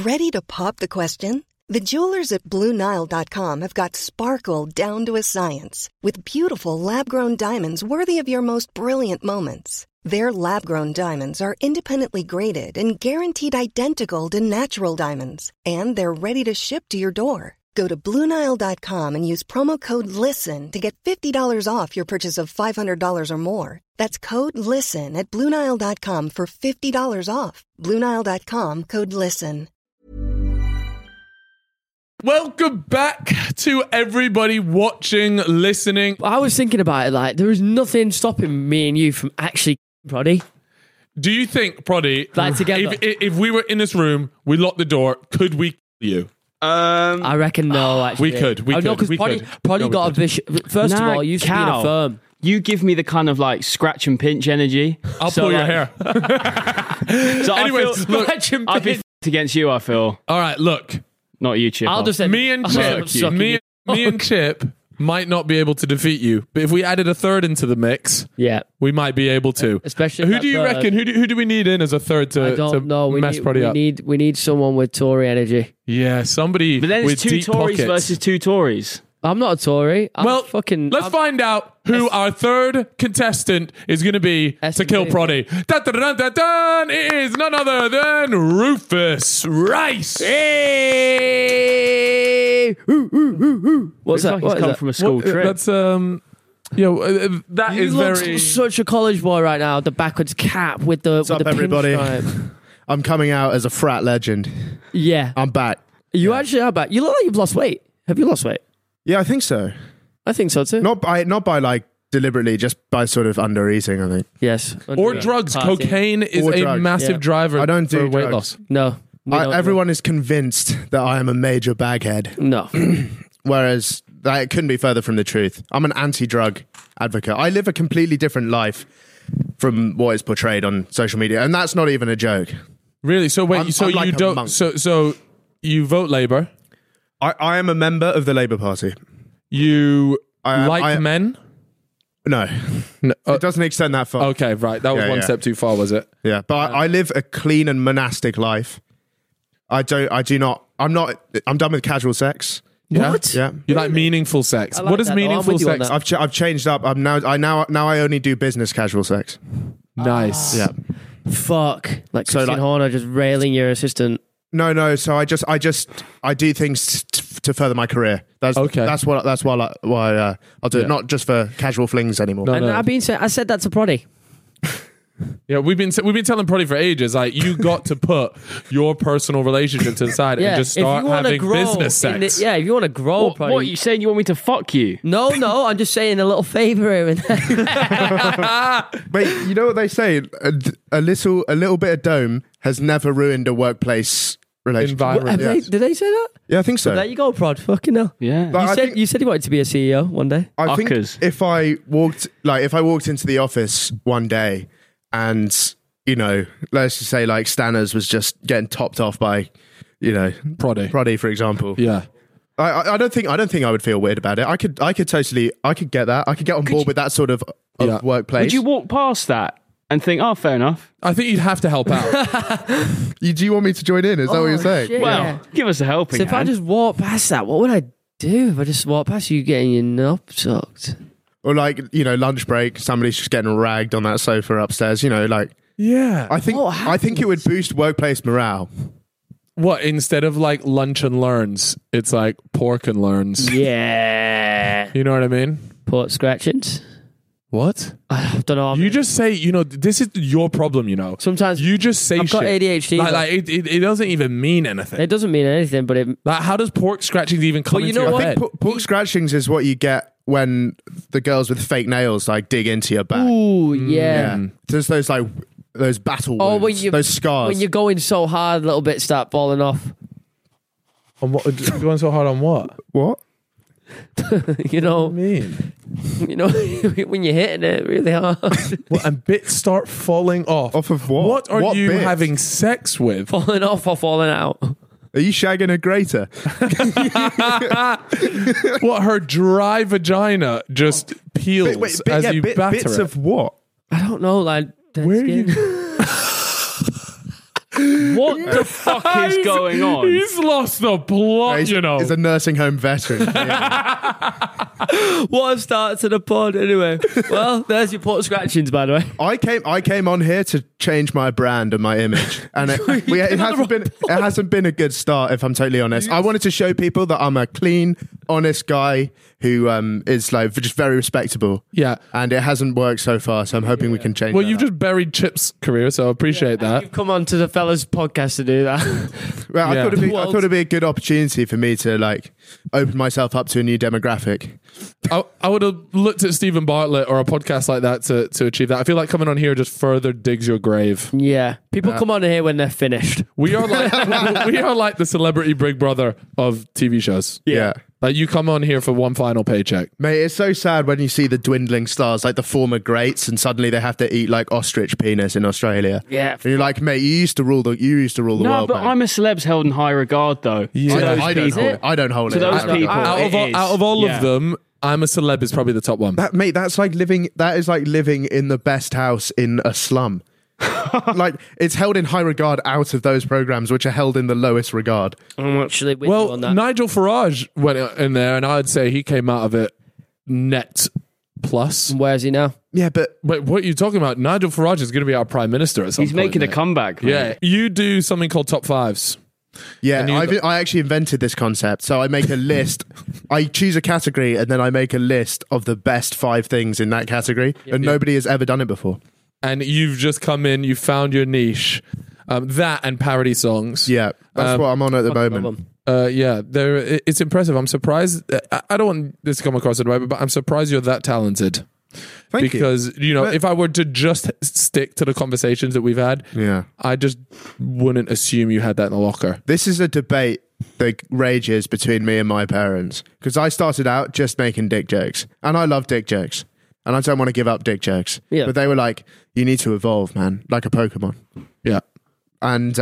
Ready to pop the question? The jewelers at BlueNile.com have got sparkle down to a science with beautiful lab-grown diamonds worthy of your most brilliant moments. Their lab-grown diamonds are independently graded and guaranteed identical to natural diamonds, and they're ready to ship to your door. Go to BlueNile.com and use promo code LISTEN to get $50 off your purchase of $500 or more. That's code LISTEN at BlueNile.com for $50 off. BlueNile.com, code LISTEN. Welcome back to everybody watching, listening. I was thinking about it, like, there is nothing stopping me and you from actually Proddy. Do you think, Proddy, Like together? if we were in this room, we locked the door, could we kill you? I reckon no, actually. We could. No, because Proddy got a vicious... First of all, you used to be in a firm. You give me the kind of like scratch and pinch energy. I'll pull your hair. So Anyways, look, I'd be f***ed against you, I feel. all right, look. Not you, Chip. I'll just say... Me and Chip, me and Chip might not be able to defeat you, but if we added a third into the mix, Yeah. we might be able to. Especially Who that do you third. reckon? Who do we need in as a third I to don't know. mess Proddy up? We need someone with Tory energy. Yeah, somebody But then with it's two deep Tories pockets. versus two Tories. I'm not a Tory. Let's I'm find out who our third contestant is going to be to kill Proddy. Dun, dun, dun, dun, dun. It is none other than Rufus Rice. Hey! What's that? Looks like he's come from a school trip. That's that He is looks very. such a college boy right now. The backwards cap with the What's up, with the everybody? pinstripe. I'm coming out as a frat legend. Yeah, I'm back. you actually are back. You look like you've lost weight. Have you lost weight? Yeah, I think so. I think so too. Not by like deliberately, just by sort of under eating, I think. Yes. Or drugs. Party. Cocaine is Or a drugs, massive yeah. driver I don't do for weight drugs. loss. No. we don't- Everyone is convinced that I am a major baghead, No. whereas that couldn't be further from the truth. I'm an anti-drug advocate. I live a completely different life from what is portrayed on social media, and that's not even a joke. Really? So wait. I'm So like you a don't. monk. So you vote Labour. I am a member of the Labour Party. You I like men. No, No, it doesn't extend that far. okay, right. That was Yeah, one yeah. step too far, was it? Yeah, but I live a clean and monastic life. I'm done with casual sex. What? Yeah. You like meaningful sex. I like What does that, though. I'm meaningful with you on sex? that. I've changed up. Now I only do business casual sex. Nice. Yeah. Fuck. Like So, Christine like- Horner just railing your assistant. No. So I do things to further my career. That's Okay. That's why I'll do Yeah. it. Not just for casual flings anymore. No. And I said that to Proddy. Yeah, we've been telling Proddy for ages. Like, you got to put your personal relationship to the side Yeah. and just if you start wanna having grow business in sex. if you want to grow, What Proddy. are you saying? You want me to fuck you? No, I'm just saying a little favour here and there. But you know what they say? A little bit of dome has never ruined a workplace relationship. Environment. Yes. Did they say that? Yeah, I think so. There you go, Prod. Fucking hell. Yeah. Like, You said you wanted to be a CEO one day. I think Fuckers. if I walked into the office one day and, you know, let's just say like Stanners was just getting topped off by, you know, Proddy. for example. Yeah. I don't think I would feel weird about it. I could get that. I could get on board with that sort of Yeah. workplace. Would you walk past that and think, oh, fair enough? I think you'd have to help out. Do you want me to join in? Is that what you're saying? shit. Well, Yeah. give us a helping So if I hand. just walk past that, what would I do if I just walk past you getting your knob sucked? Or like, you know, lunch break, somebody's just getting ragged on that sofa upstairs, you know, like Yeah. I think it would boost workplace morale. What, instead of like lunch and learns, it's like pork and learns. Yeah. You know what I mean? Port scratchings. What? I don't know. You just say, you know, this is your problem, you know. Sometimes You just say I've got shit. ADHD, Like it doesn't even mean anything. it doesn't mean anything, but it. Like, how does pork scratchings even come Well, you into know your what? head? Pork scratchings is what you get when the girls with fake nails like dig into your back. Ooh, yeah. Yeah. There's those like those battle wounds, Oh, when you those scars. when you're going so hard, little bits start falling off. On what? Going so hard on what? what? You know, What do you mean? you know, when you're hitting it really hard, What, and bits start falling off. Off of what? What are What you bits? having sex with? falling off or falling out. Are you shagging a grater? What, her dry vagina just peels as you batter bits it? of what? I don't know, like dead Where are skin. you? What the fuck is going on? He's lost the plot, He's a nursing home veteran. What a start to the pod, anyway. Well, there's your pot scratchings, by the way. I came on here to change my brand and my image, and it hasn't been a good start. If I'm totally honest, I wanted to show people that I'm a clean, honest guy who is like just very respectable. Yeah. And it hasn't worked so far, so I'm hoping we can change. Well, that you've up. just buried Chip's career, so I appreciate that. You've come on to the fellas podcast to do that. Well, I Yeah. thought it'd be a good opportunity for me to like open myself up to a new demographic. I would have looked at Stephen Bartlett or a podcast like that to achieve that. I feel like coming on here just further digs your grave. Yeah. People come on here when they're finished. We are like the celebrity Big Brother of TV shows. Yeah. Like you come on here for one final paycheck. Mate, it's so sad when you see the dwindling stars, like the former greats, and suddenly they have to eat like ostrich penis in Australia. Yeah. And you're like, mate, you used to rule the No, world. but man. I'm a celeb's held in high regard, though. Yeah. To those I don't people. hold it. I don't hold To it. those I don't people. hold it. Out of all Yeah. of them, I'm a Celeb is probably the top one. That, mate, that's like living. That is like living in the best house in a slum. Like it's held in high regard out of those programs, which are held in the lowest regard. I'm actually with you Well, on that. Nigel Farage went in there, and I'd say he came out of it net plus. Where's he now? Yeah, but Wait, what are you talking about? Nigel Farage is going to be our prime minister at some He's point, making a mate. comeback. Yeah, Man. you do something called top fives. yeah, And I actually invented this concept. So I make a list. I choose a category, and then I make a list of the best 5 things in that category, and nobody has ever done it before. And you've just come in, you found your niche. That and parody songs. Yeah, that's what I'm on at the moment. Yeah, it's impressive. I'm surprised. I don't want this to come across in a way, but I'm surprised you're that talented. Thank you. Because, But- if I were to just stick to the conversations that we've had, Yeah. I just wouldn't assume you had that in the locker. This is a debate that rages between me and my parents because I started out just making dick jokes, and I love dick jokes, and I don't want to give up dick jokes. Yeah. But they were like, "You need to evolve, man, like a Pokemon." Yeah. And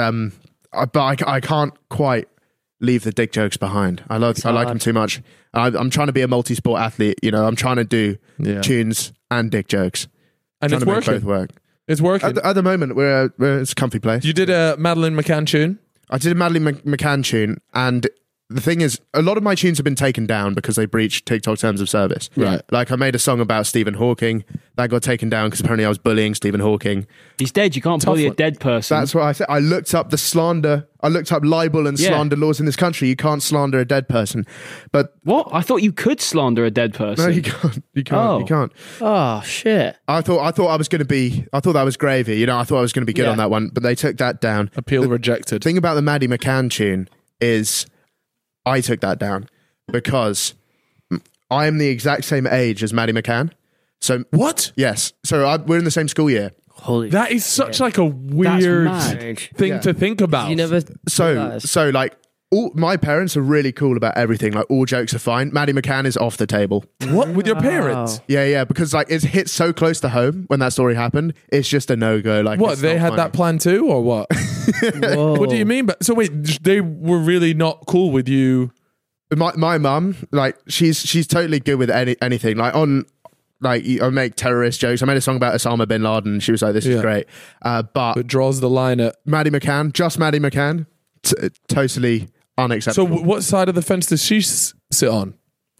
I can't quite leave the dick jokes behind. I like them too much. I'm trying to be a multi-sport athlete. I'm trying to do tunes and dick jokes. And Trying it's to make both working. work. It's working. At the moment, it's a comfy place. You did a Madeline McCann tune. I did a Madeline McCann tune, and the thing is, a lot of my tunes have been taken down because they breached TikTok terms of service. Right. Like I made a song about Stephen Hawking that got taken down because apparently I was bullying Stephen Hawking. He's dead. You can't bully a one. dead person. That's what I said. I looked up the slander. I looked up libel and Yeah. slander laws in this country. You can't slander a dead person. But What? I thought you could slander a dead person. no, you can't. You can't. Oh. You can't. Oh, shit. I thought I was going to be. I thought that was gravy. I thought I was going to be good Yeah. on that one, but they took that down. Appeal rejected. The thing about the Maddie McCann tune is I took that down because I am the exact same age as Maddie McCann. So What? yes, so we're in the same school year. Holy That is such like a weird mad. thing Yeah. to think about. You never. So realised. so like all my parents are really cool about everything. Like all jokes are fine. Maddie McCann is off the table. What with your parents? Yeah, because like it's hit so close to home when that story happened. It's just a no go. Like What it's they not had funny. that plan too, or what? Whoa. What do you mean? But so wait, they were really not cool with you. My mum, like she's totally good with anything. Like on. Like I make terrorist jokes. I made a song about Osama bin Laden. She was like, "This is Yeah. great," but But draws the line at. Maddie McCann, just Maddie McCann, totally So unacceptable. what side of the fence does she sit on?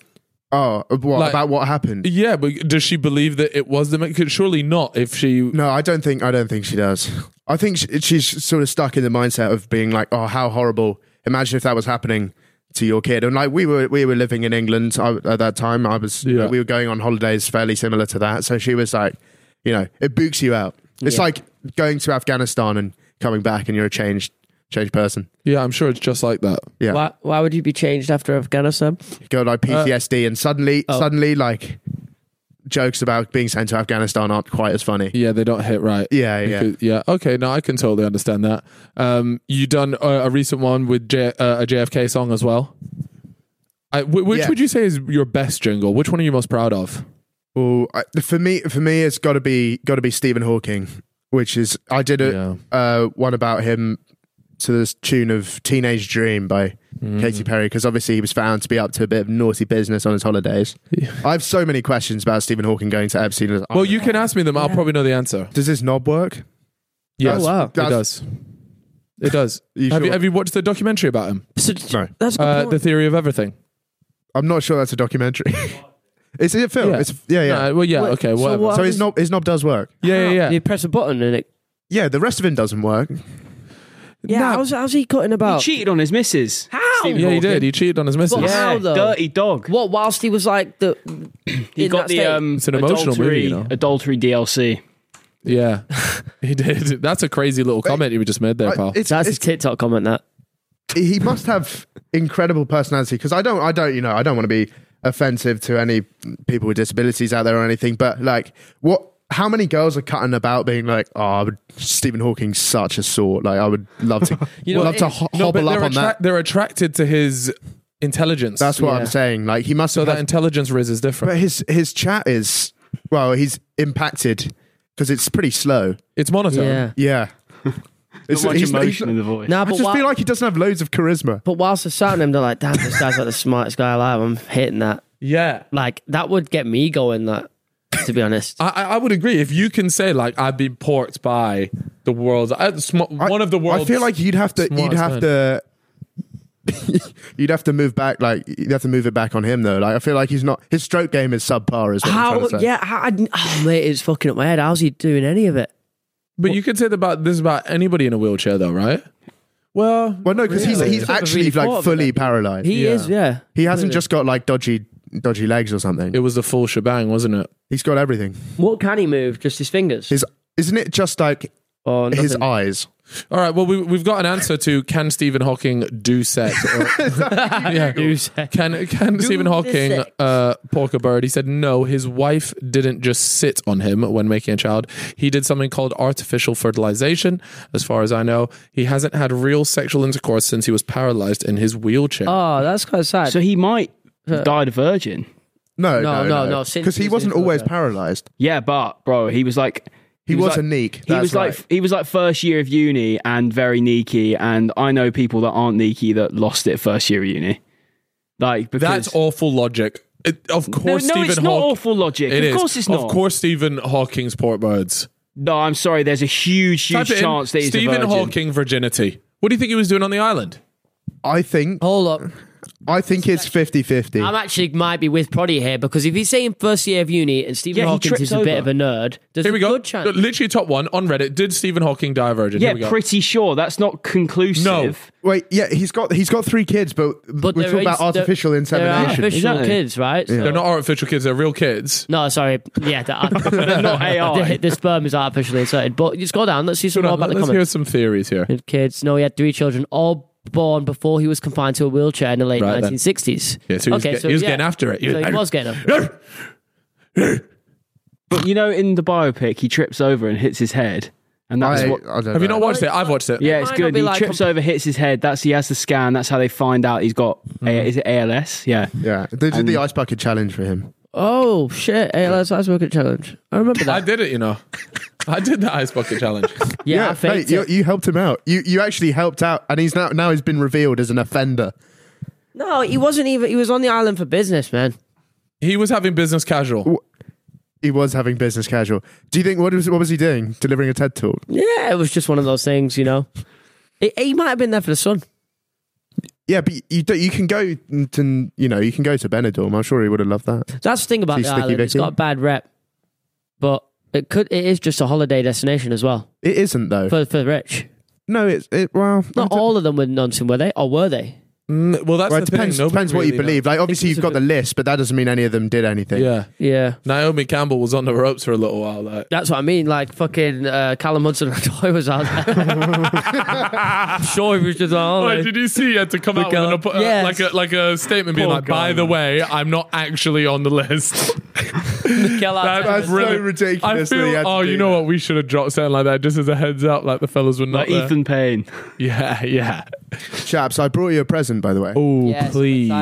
What like- about what happened? Yeah, but does she believe that it was the? Surely not. If she, No, I don't think she does. I think she's sort of stuck in the mindset of being like, "Oh, how horrible! Imagine if that was happening to your kid." And like we were living in England at that time. We were going on holidays fairly similar to that. So she was like, it books you out. It's like going to Afghanistan and coming back, and you're a changed person. yeah, I'm sure it's just like that. Yeah, Why would you be changed after Afghanistan? you got like PTSD, and suddenly like jokes about being sent to Afghanistan aren't quite as funny. Yeah, they don't hit right. Yeah. Yeah. Okay, no, I can totally understand that. You done a recent one with a JFK song as well. Which Yeah. would you say is your best jingle? Which one are you most proud of? Well, for me, it's got to be Stephen Hawking, which is I did one about him to the tune of "Teenage Dream" by Katy Perry, because obviously he was found to be up to a bit of naughty business on his holidays. I have so many questions about Stephen Hawking going to Epstein. Well, you can ask me them. I'll probably know the answer. Does this knob work? Yes, wow. it does. It does. Sure? Have you watched the documentary about him? So, No. that's a good point. The Theory of Everything. I'm not sure that's a documentary. Is it a film? Yeah. It's yeah. Well, yeah. Wait, Okay. so Whatever. what- So his knob does work. Yeah. You press a button and it. Yeah, the rest of him doesn't work. Yeah, how's he cutting He about? cheated on his missus. How? Stephen Yeah, he Hawking. did. He cheated on his missus. But how, Yeah, though? dirty dog. What? Whilst he was like the. He got the It's an emotional movie, you know. adultery DLC. Yeah, he did. That's a crazy little comment you just made there, pal. It's, That's a it's, TikTok comment. That. he must have incredible personality because I don't want to be offensive to any people with disabilities out there or anything, but like how many girls are cutting about being like, Stephen Hawking's such a sort, like I would love to hobble up on that. They're attracted to his intelligence. That's what Yeah. I'm saying, like he must so have that intelligence riz is different. but his chat is he's impacted because it's pretty slow. It's monotone. Yeah. Yeah. Not much emotion in the voice. Nah, I but just feel like he doesn't have loads of charisma. But whilst they're shouting him, they're like, "Damn, this guy's like the smartest guy alive." I'm hitting that. Yeah. Like that would get me going. That, to be honest. I would agree. If you can say like I've been porked by the world's one of the world's. I feel like you'd have to move back. Like you'd have to move it back on him though. Like I feel like his stroke game is subpar as well. How? Yeah. Mate, it's fucking up my head. How's he doing any of it? But you could say that about anybody in a wheelchair, though, right? Well, no, because he's Really actually thought like of fully it. paralyzed. He is. Yeah. He hasn't just got like dodgy legs or something. it was the full shebang, wasn't it? He's got everything. What can he move? Just his fingers. Isn't it just like or his nothing? eyes? All right. Well, we've got an answer to can Stephen Hawking do sex? Yeah. Do sex. Can Stephen the Hawking sex. pork a bird? He said no. His wife didn't just sit on him when making a child. He did something called artificial fertilization. As far as I know, he hasn't had real sexual intercourse since he was paralyzed in his wheelchair. Oh, that's quite sad. So he might have died a virgin. No. since Because he he's wasn't in always wheelchair. paralyzed. Yeah, but bro, he was like He was like- a neek. He That's was right. he was like first year of uni and very neaky, and I know people that aren't neaky that lost it first year of uni. Like because That's awful logic. Of course, no, Stephen it's not Hawking. awful logic. It Of is. course, it's not. Of course, Stephen Hawking's pork birds. No, I'm sorry. There's a huge Type it in, chance that he's a Stephen virgin. Hawking virginity. What do you think he was doing on the island? I think Hold up. it's 50-50. I'm actually might be with Proddy here because if he's saying first year of uni and Stephen Yeah, he Hawkins trips is a bit over. of a nerd, there's Here a we go. good chance. Literally top one on Reddit. Did Stephen Hawking die a virgin? Here we Yeah, go. pretty sure. That's not conclusive. No. Wait, yeah, he's got 3 kids, but we're they're talking about artificial They're insemination. artificial Exactly. kids, right? So- They're not artificial kids. They're real kids. No, sorry. Yeah, They're not AI. the sperm is artificially inserted. But you scroll down. Let's see some more about the Let's hear comments. some theories here. Kids. No, he had 3 children, all born before he was confined to a wheelchair in the late Right then. 1960s. Yeah, so he was getting after it. So he was getting after it. But you know, in the biopic, he trips over and hits his head, and that's what. I don't Have you know. not watched it? I've watched it. Yeah, It it's might not good. be He like trips over, hits his head. He has the scan. That's how they find out he's got. Is it ALS? Yeah. Yeah, they did the ice bucket challenge for him. Oh, shit. ALS Ice Bucket Challenge. I remember I that. did it, you know. I did the ice bucket challenge. Yeah, I mate, faked it. you helped him out. You actually helped out, and he's now he's been revealed as an offender. No, he wasn't even. He was on the island for business, man. He was having business casual. He was having business casual. Do you think what was he doing? Delivering a TED talk? Yeah, it was just one of those things, you know. He might have been there for the sun. Yeah, but you can go to Benidorm. I'm sure he would have loved that. That's the thing about See the Sticky island. It's Vicky? got a bad rep, but it is just a holiday destination as well It isn't though. for the rich. No, well, Not all of them were nonsense, were they? Or were they? Well, that's Well, the it thing. Nobody depends what you really believe. knows. Like, obviously, you've got the list, but that doesn't mean any of them did anything. Yeah. Yeah, Naomi Campbell was on the ropes for a little while. Like. that's what I mean. Like fucking Callum Hudson-Odoi was out there. I'm sure he was just on Wait, holiday. did you see he had to come out with Yes. like a statement being Poor like, by guy, the man. way, I'm not actually on the list. Mikel Arteta. That's so brilliant. ridiculous. I that he feel, had to do you know that. what? We should have dropped something like that just as a heads up, like the fellas were not Like there. Ethan Payne. Yeah. Chaps, I brought you a present, by the way. Oh, Yes, I'm please.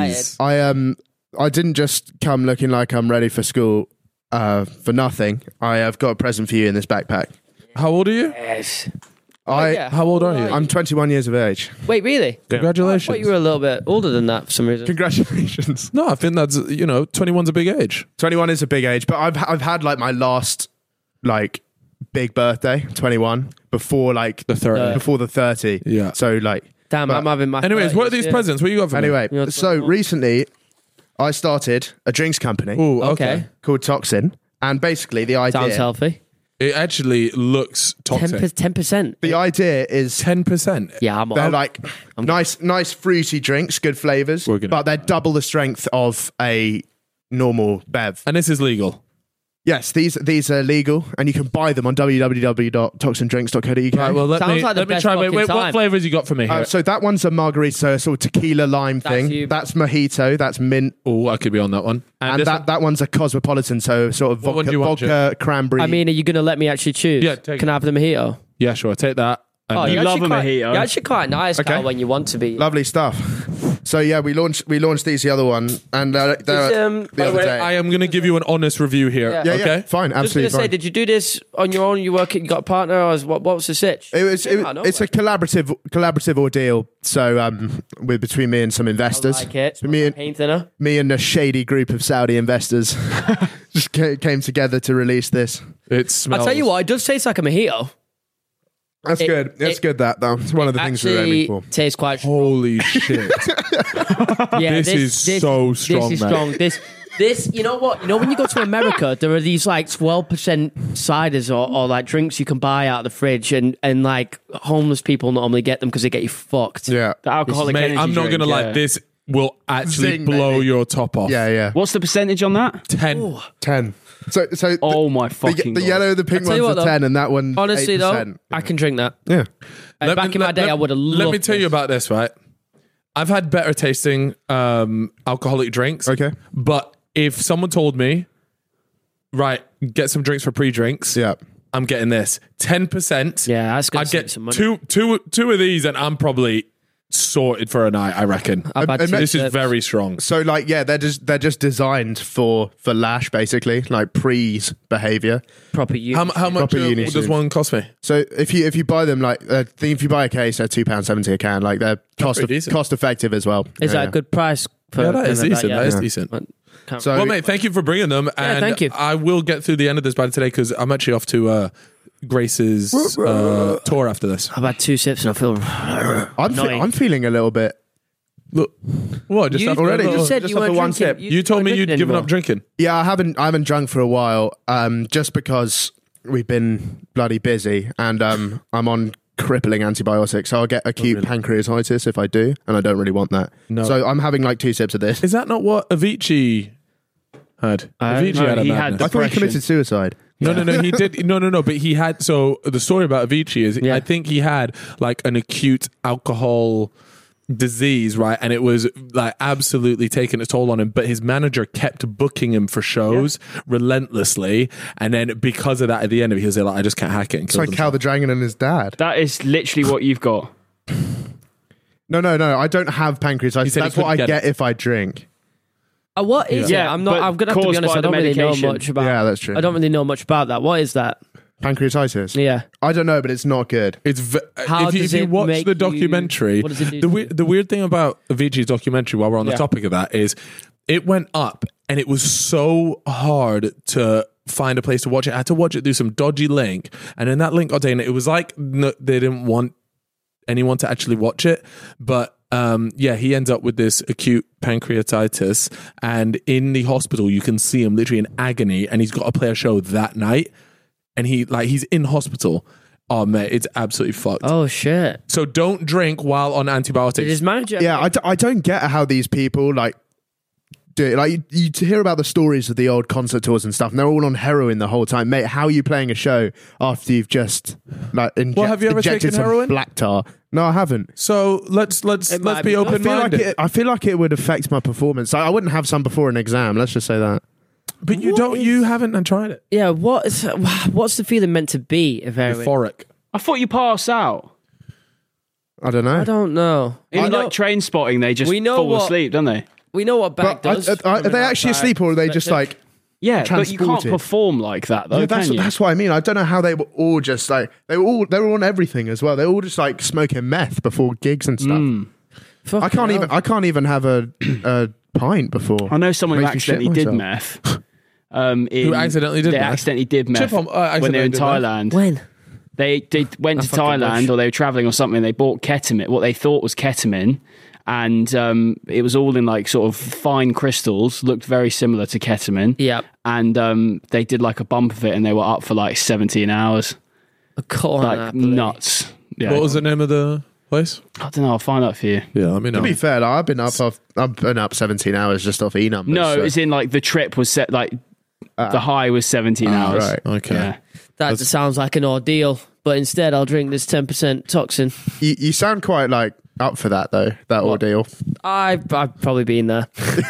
I didn't just come looking like I'm ready for school for nothing. I have got a present for you in this backpack. How old are you? Yes. I How old are you? I'm 21 years of age. Wait, really? I Congratulations. thought you were a little bit older than that for some reason. Congratulations. No, I think that's 21's a big age. 21 is a big age, but I've had like my last like big birthday, 21, before like The 30. before the 30. Yeah. So like, Damn, but- I'm having my. Anyways, what are 30s, these yeah. presents? What you got for me? anyway, You're so 21. recently I started a drinks company Ooh, Okay. called Toxin, and basically the idea Sounds healthy. It actually looks toxic. 10%. the idea is 10%. Yeah, I'm they're on. like nice fruity drinks, good flavors, We're gonna- but they're double the strength of a normal bev. And this is legal. Yes, these are legal, and you can buy them on www.toxindrinks.co.uk. Right, well, let Sounds me like the best try. Wait, fucking what time. flavors you got for me here? So that one's a margarita, so a sort of tequila lime That's thing. you. That's mojito. That's mint, Oh, I could be on that one. and this that one's a cosmopolitan. So sort of What one do vodka, you want, vodka cranberry. I mean, are you going to let me actually choose? Yeah, take Can it. I have the mojito? yeah, sure. Take that. And Oh, then- you're love actually a quite- mojito. You're actually quite nice, Okay. Carl, when you want to be. lovely stuff. So yeah, we launched these the other one, and It's, the other Wait, day. I am going to give you an honest review here. Yeah. yeah, Okay. yeah, fine, I was going absolutely to say, fine. did you do this on your own? You got a partner, or what was the sitch? It's a collaborative ordeal. So with between me and some investors, I like it. So me and Paint thinner. me and a shady group of Saudi investors just came together to release this. It smells. I'll tell you what, it does taste like a mojito. That's good. That's good. That though, it's one of the things we're aiming for. Tastes quite strong. Holy shit. Yeah, This is so strong, This is mate. strong. This, you know what? You know when you go to America, there are these like 12% ciders or like drinks you can buy out of the fridge, and like homeless people normally get them because they get you fucked. Yeah, The alcoholic Mate, energy I'm not drink, going to lie. yeah. This will actually Zing, blow baby. your top off. yeah. What's the percentage on that? 10. 10. So Oh my fucking the God. yellow, the pink I'll tell you ones what, are though. 10, and that one Honestly 8%. though, I can drink that. Yeah. Back in my day, I would have loved. Let me tell you about this, right? I've had better tasting alcoholic drinks. Okay. But if someone told me, right, get some drinks for pre-drinks, Yeah. I'm getting this. 10%. Yeah, that's gonna I'd save get some money. two of these and I'm probably sorted for a night, I reckon. I've had And two This is sips. very strong. So like they're just designed for lash basically, like pre's behavior. proper use. How much Proper uni does suits. one cost me? So if you buy them like I think if you buy a case, they're £2.70 a can. Like they're pretty decent. cost effective as well. Is Yeah, that a good price? For Yeah, that is something like decent. That is Yeah. decent. Can't- So Well, mate, thank you for bringing them. And thank you. I will get through the end of this by today because I'm actually off to Grace's tour after this. I've had two sips and I feel. I'm feeling a little bit. Look, what? Just You, after already? you little- said just you weren't after one drinking. sip. You told me weren't you'd drinking given anymore. up drinking. Yeah, I haven't drunk for a while. Just because we've been bloody busy, and I'm on crippling antibiotics, so I'll get acute pancreatitis if I do, and I don't really want that. No. So I'm having like 2 sips of this. Is that not what Avicii had? Avicii no, had a he had madness. I thought he depression. committed suicide. No, he did. No, but he had. So the story about Avicii is, Yeah. I think he had like an acute alcohol disease, right? And it was like absolutely taking its toll on him. But his manager kept booking him for shows relentlessly, and then because of that, at the end of it, he was like, I just can't hack it. And It's killed like Cal the Dragon and his dad. That is literally what you've got. No, I don't have pancreatitis. He said he That's what I couldn't get get if I drink. What is Yeah, it? I'm not. but I'm gonna have to be caused honest. by I the don't really know medication. much about. Yeah, that's true. I don't really know much about that. What is that? Pancreatitis. Yeah. I don't know, but it's not good. It's How if you, does if you it watch make the you- documentary, what does it do? the weird thing about Avicii's documentary, while we're on the Yeah. topic of that, is it went up and it was so hard to find a place to watch it. I had to watch it through some dodgy link, and then that link got taken. It was like they didn't want anyone to actually watch it, but he ends up with this acute pancreatitis, and in the hospital you can see him literally in agony, and he's got to play a show that night, and he's in hospital. Oh mate, it's absolutely fucked. Oh shit! So don't drink while on Did antibiotics. his manager? Yeah, I don't get how these people like do it. Like you hear about the stories of the old concert tours and stuff, and they're all on heroin the whole time. Mate, how are you playing a show after you've just like Have you ever injected taken some heroin? black tar? No, I haven't. So let's It might be be. open minded. I feel like it would affect my performance. I wouldn't have some before an exam. Let's just say that. But you haven't tried it. Yeah. What's the feeling meant to be? If heroin? Euphoric. I thought you pass out. I don't know. I don't know. In We know, like train spotting, they just we know fall what- asleep, don't they? we know what back But does. are they actually asleep, or are they just like? Yeah, but you can't Transported. perform like that, though, Yeah, can you? that's what I mean. I don't know how they were all just like they were on everything as well. They were all just like smoking meth before gigs and stuff. I can't even have a pint before. I know someone who Makes me shit accidentally did myself. meth, Who accidentally did They meth? accidentally did meth Chip on- when they were in accidentally did Thailand. When? They went to fucking Thailand bush. or they were traveling or something. They bought ketamine, what they thought was ketamine, and it was all in like sort of fine crystals, looked very similar to ketamine. Yep. And they did like a bump of it, and they were up for like 17 hours, like nuts. Yeah. What was the name of the place? I don't know. I'll find out for you. Yeah, let me know. To be fair, like, I've been up 17 hours just off E numbers. No, so. it's in like the trip was set like the high was 17 hours. right. Okay. Yeah. That sounds like an ordeal, but instead I'll drink this 10% toxin. You sound quite like up for that though. That ordeal. I've probably been there.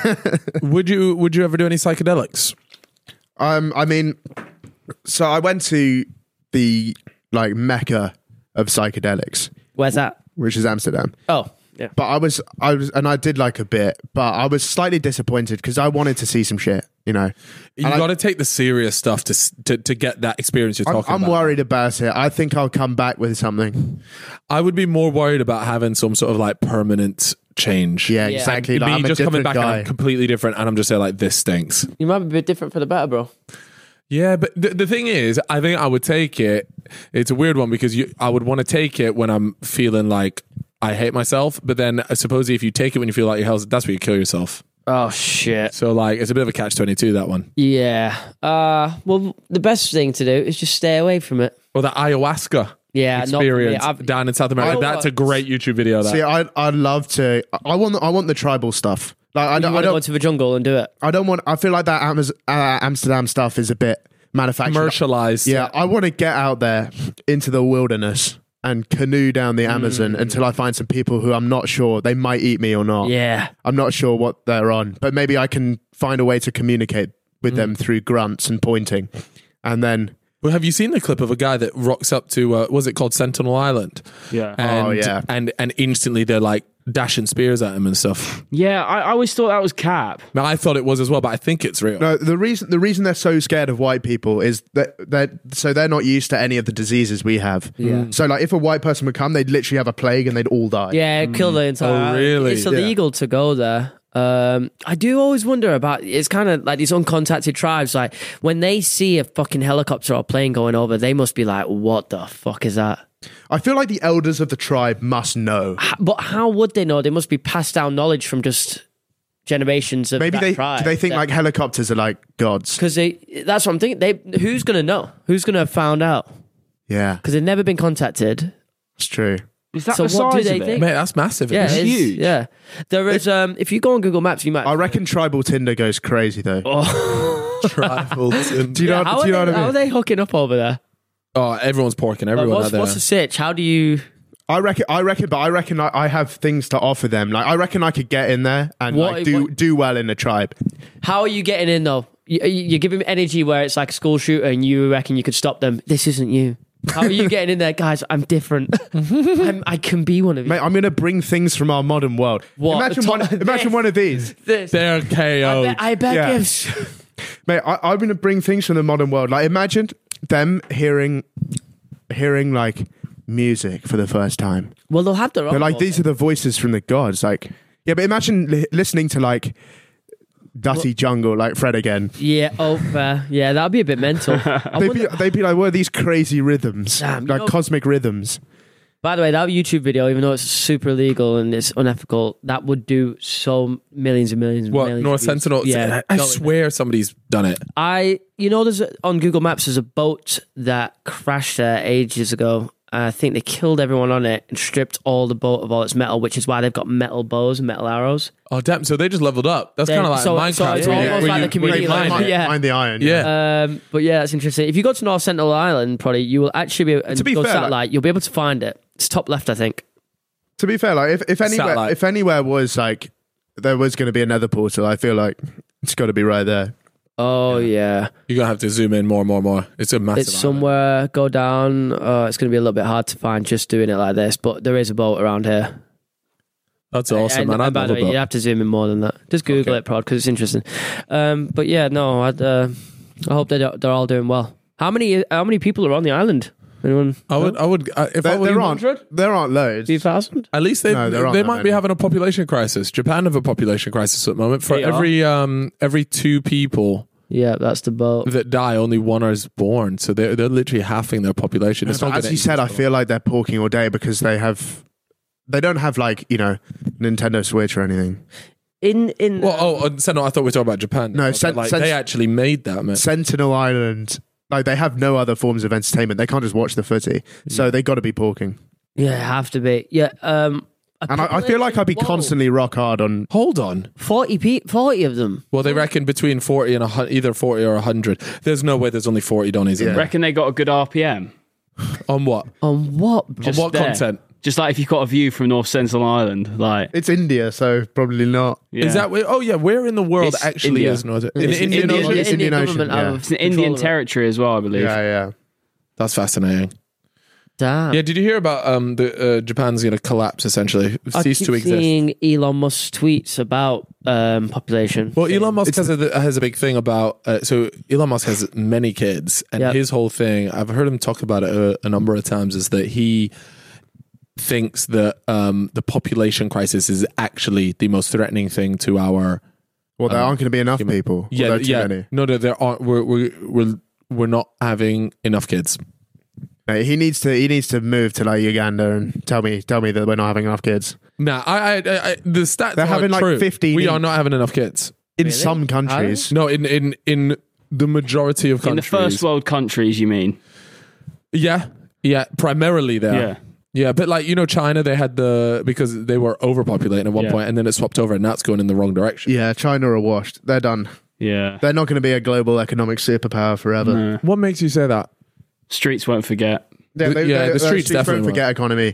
Would you ever do any psychedelics? I mean, so I went to the like mecca of psychedelics, Where's that? which is Amsterdam. Oh, yeah. But I was, and I did like a bit, but I was slightly disappointed because I wanted to see some shit, you know. You And got to take the serious stuff to get that experience you're talking I'm about. worried about it. I think I'll come back with something. I would be more worried about having some sort of like permanent change. Yeah, Yeah. exactly. Me Like, I'm a just coming different back guy. and I'm completely different, and I'm just saying like this stinks. You might be a bit different for the better, bro. Yeah, but the thing is, I think I would take it. It's a weird one because I would want to take it when I'm feeling like I hate myself, but then supposedly if you take it when you feel like you're hell, that's where you kill yourself. Oh, shit. So like, it's a bit of a catch-22, that one. Yeah. Well, the best thing to do is just stay away from it. Or the ayahuasca Yeah, not for me. experience down in South America. That's a great YouTube video. That. See, I'd love to. I want the tribal stuff. Like I You don't. I want to go don't. into the jungle and do it. I don't want. I feel like that Amsterdam stuff is a bit manufactured. Commercialized. Yeah, I want to get out there into the wilderness and canoe down the Amazon until I find some people who I'm not sure they might eat me or not. Yeah. I'm not sure what they're on, but maybe I can find a way to communicate with them through grunts and pointing, and then. Well, have you seen the clip of a guy that rocks up to was it called Sentinel Island? Yeah. And, Oh, yeah. and instantly they're like dashing spears at him and stuff. Yeah, I always thought that was cap. Now I thought it was as well, but I think it's real. No, the reason they're so scared of white people is that they're not used to any of the diseases we have. Yeah. So like if a white person would come, they'd literally have a plague and they'd all die. Yeah, kill the entire Oh, island. really? It's illegal to go there. I do always wonder about, it's kind of like these uncontacted tribes, like when they see a fucking helicopter or plane going over, they must be like, what the fuck is that? I feel like the elders of the tribe must know. But how would they know? They must be passed down knowledge from just generations of Maybe that they tribe. do they think like helicopters are like gods. Because that's what I'm thinking. Who's going to know? Who's going to have found out? Yeah, Because they've never been contacted. it's true. Is that So the what do size they of it? think? Mate, that's massive. Yeah, isn't it? it's huge. Yeah, there is. If you go on Google Maps, you might. I reckon tribal Tinder goes crazy though. Tribal. Do you know? how, Do you know are what they, I how are mean? they hooking up over there? Oh, everyone's porking. Like, Everyone out there. what's the sitch? How do you? I reckon, but I reckon I have things to offer them. Like I reckon I could get in there and What- do well in the tribe. How are you getting in though? You're giving energy where it's like a school shooter, and you reckon you could stop them. This isn't you. How are you getting in there, guys? I'm different. I can be one of you. Mate, I'm gonna bring things from our modern world. What? Imagine one of these. This. They're KO'd. I bet Yeah. gifts. Mate, I'm going to bring things from the modern world. Like, imagine them hearing like music for the first time. Well, they'll have their own. They're like, these are the voices from the gods. Like, yeah, but imagine listening to like Dusty Jungle, like Fred again. Yeah. Oh, fair. Yeah, that'd be a bit mental. They'd be like, what are these crazy rhythms? Damn, you like know- cosmic rhythms. By the way, that YouTube video, even though it's super illegal and it's unethical, that would do so millions and millions. And What, millions North of views. Sentinel? Yeah, I go with swear somebody's done it. there's on Google Maps, there's a boat that crashed there ages ago. I think they killed everyone on it and stripped all the boat of all its metal, which is why they've got metal bows and metal arrows. Oh, damn. So they just leveled up. That's kind of like So Minecraft. it's where you- almost where like you- the community where you life. mine it. Yeah. Mind the iron. Yeah. But yeah, that's interesting. If you go to North Sentinel Island, probably you will actually be able To be go fair, satellite. You'll be able to find it. It's top left, I think. To be fair, like Satellite. if anywhere was like there was going to be another portal, I feel like it's got to be right there. Oh yeah. You're going to have to zoom in more and more and more. It's a massive It's island. somewhere, go down. It's going to be a little bit hard to find just doing it like this, but there is a boat around here. That's awesome, man. I'd by love the a way, boat. you have to zoom in more than that. Just Google it, Prod, because it's interesting. But yeah, no, I hope they're all doing well. How many people are on the island? Anyone? I would, if I were There you, aren't loads. 2,000? at least they No, there aren't they that might be many. having a population crisis. Japan have a population crisis at the moment. For They are? every 2 people, Yeah, that's the boat. that die, only one is born. So they're literally halving their population. It's not As gonna you said, I exist. feel like they're porking all day because they don't have like, Nintendo Switch or anything. Well, Sentinel, I thought we were talking about Japan. No, they actually made that, man. Sentinel Island, like they have no other forms of entertainment. They can't just watch the footy, so they got to be porking. Yeah, have to be. Yeah. And I feel like I'd be constantly rock hard on. Hold on. 40 of them. Well, they reckon between 40 and either 40 or 100. There's no way there's only 40 Donnies in there. Reckon they got a good RPM? On what? On what? On what there. content? Just like if you've got a view from North Central Island, like It's India, so probably not. yeah. Is that where? Oh yeah, where in the world It's actually India. is Northern? It's In Indian Indian- Ocean? it's Indian Ocean, government yeah. have It's an control Indian of it. territory as well, I believe. Yeah. That's fascinating. Damn. Yeah, did you hear about the Japan's going to collapse essentially, I cease keep to exist? seeing Elon Musk's tweets about population. Well, Elon Musk has a big thing about. So Elon Musk has many kids, and Yep. his whole thing, I've heard him talk about it a number of times, is that he thinks that the population crisis is actually the most threatening thing to our. Well, there aren't going to be enough people. Yeah, Well, there are too many. No, there aren't. We're not having enough kids. Mate, he needs to move to like Uganda and tell me that we're not having enough kids. Nah, the stats They're aren't having, like, true. 15 We each. are not having enough kids. In Really? some countries. No, in the majority of In the countries. first world countries, you mean? Yeah, primarily there. Yeah. Yeah, but like, China, they had because they were overpopulating at one Yeah. point, and then it swapped over, and now it's going in the wrong direction. Yeah, China are washed. They're done. Yeah. They're not going to be a global economic superpower forever. No. What makes you say that? Streets won't forget. The streets definitely won't forget economy.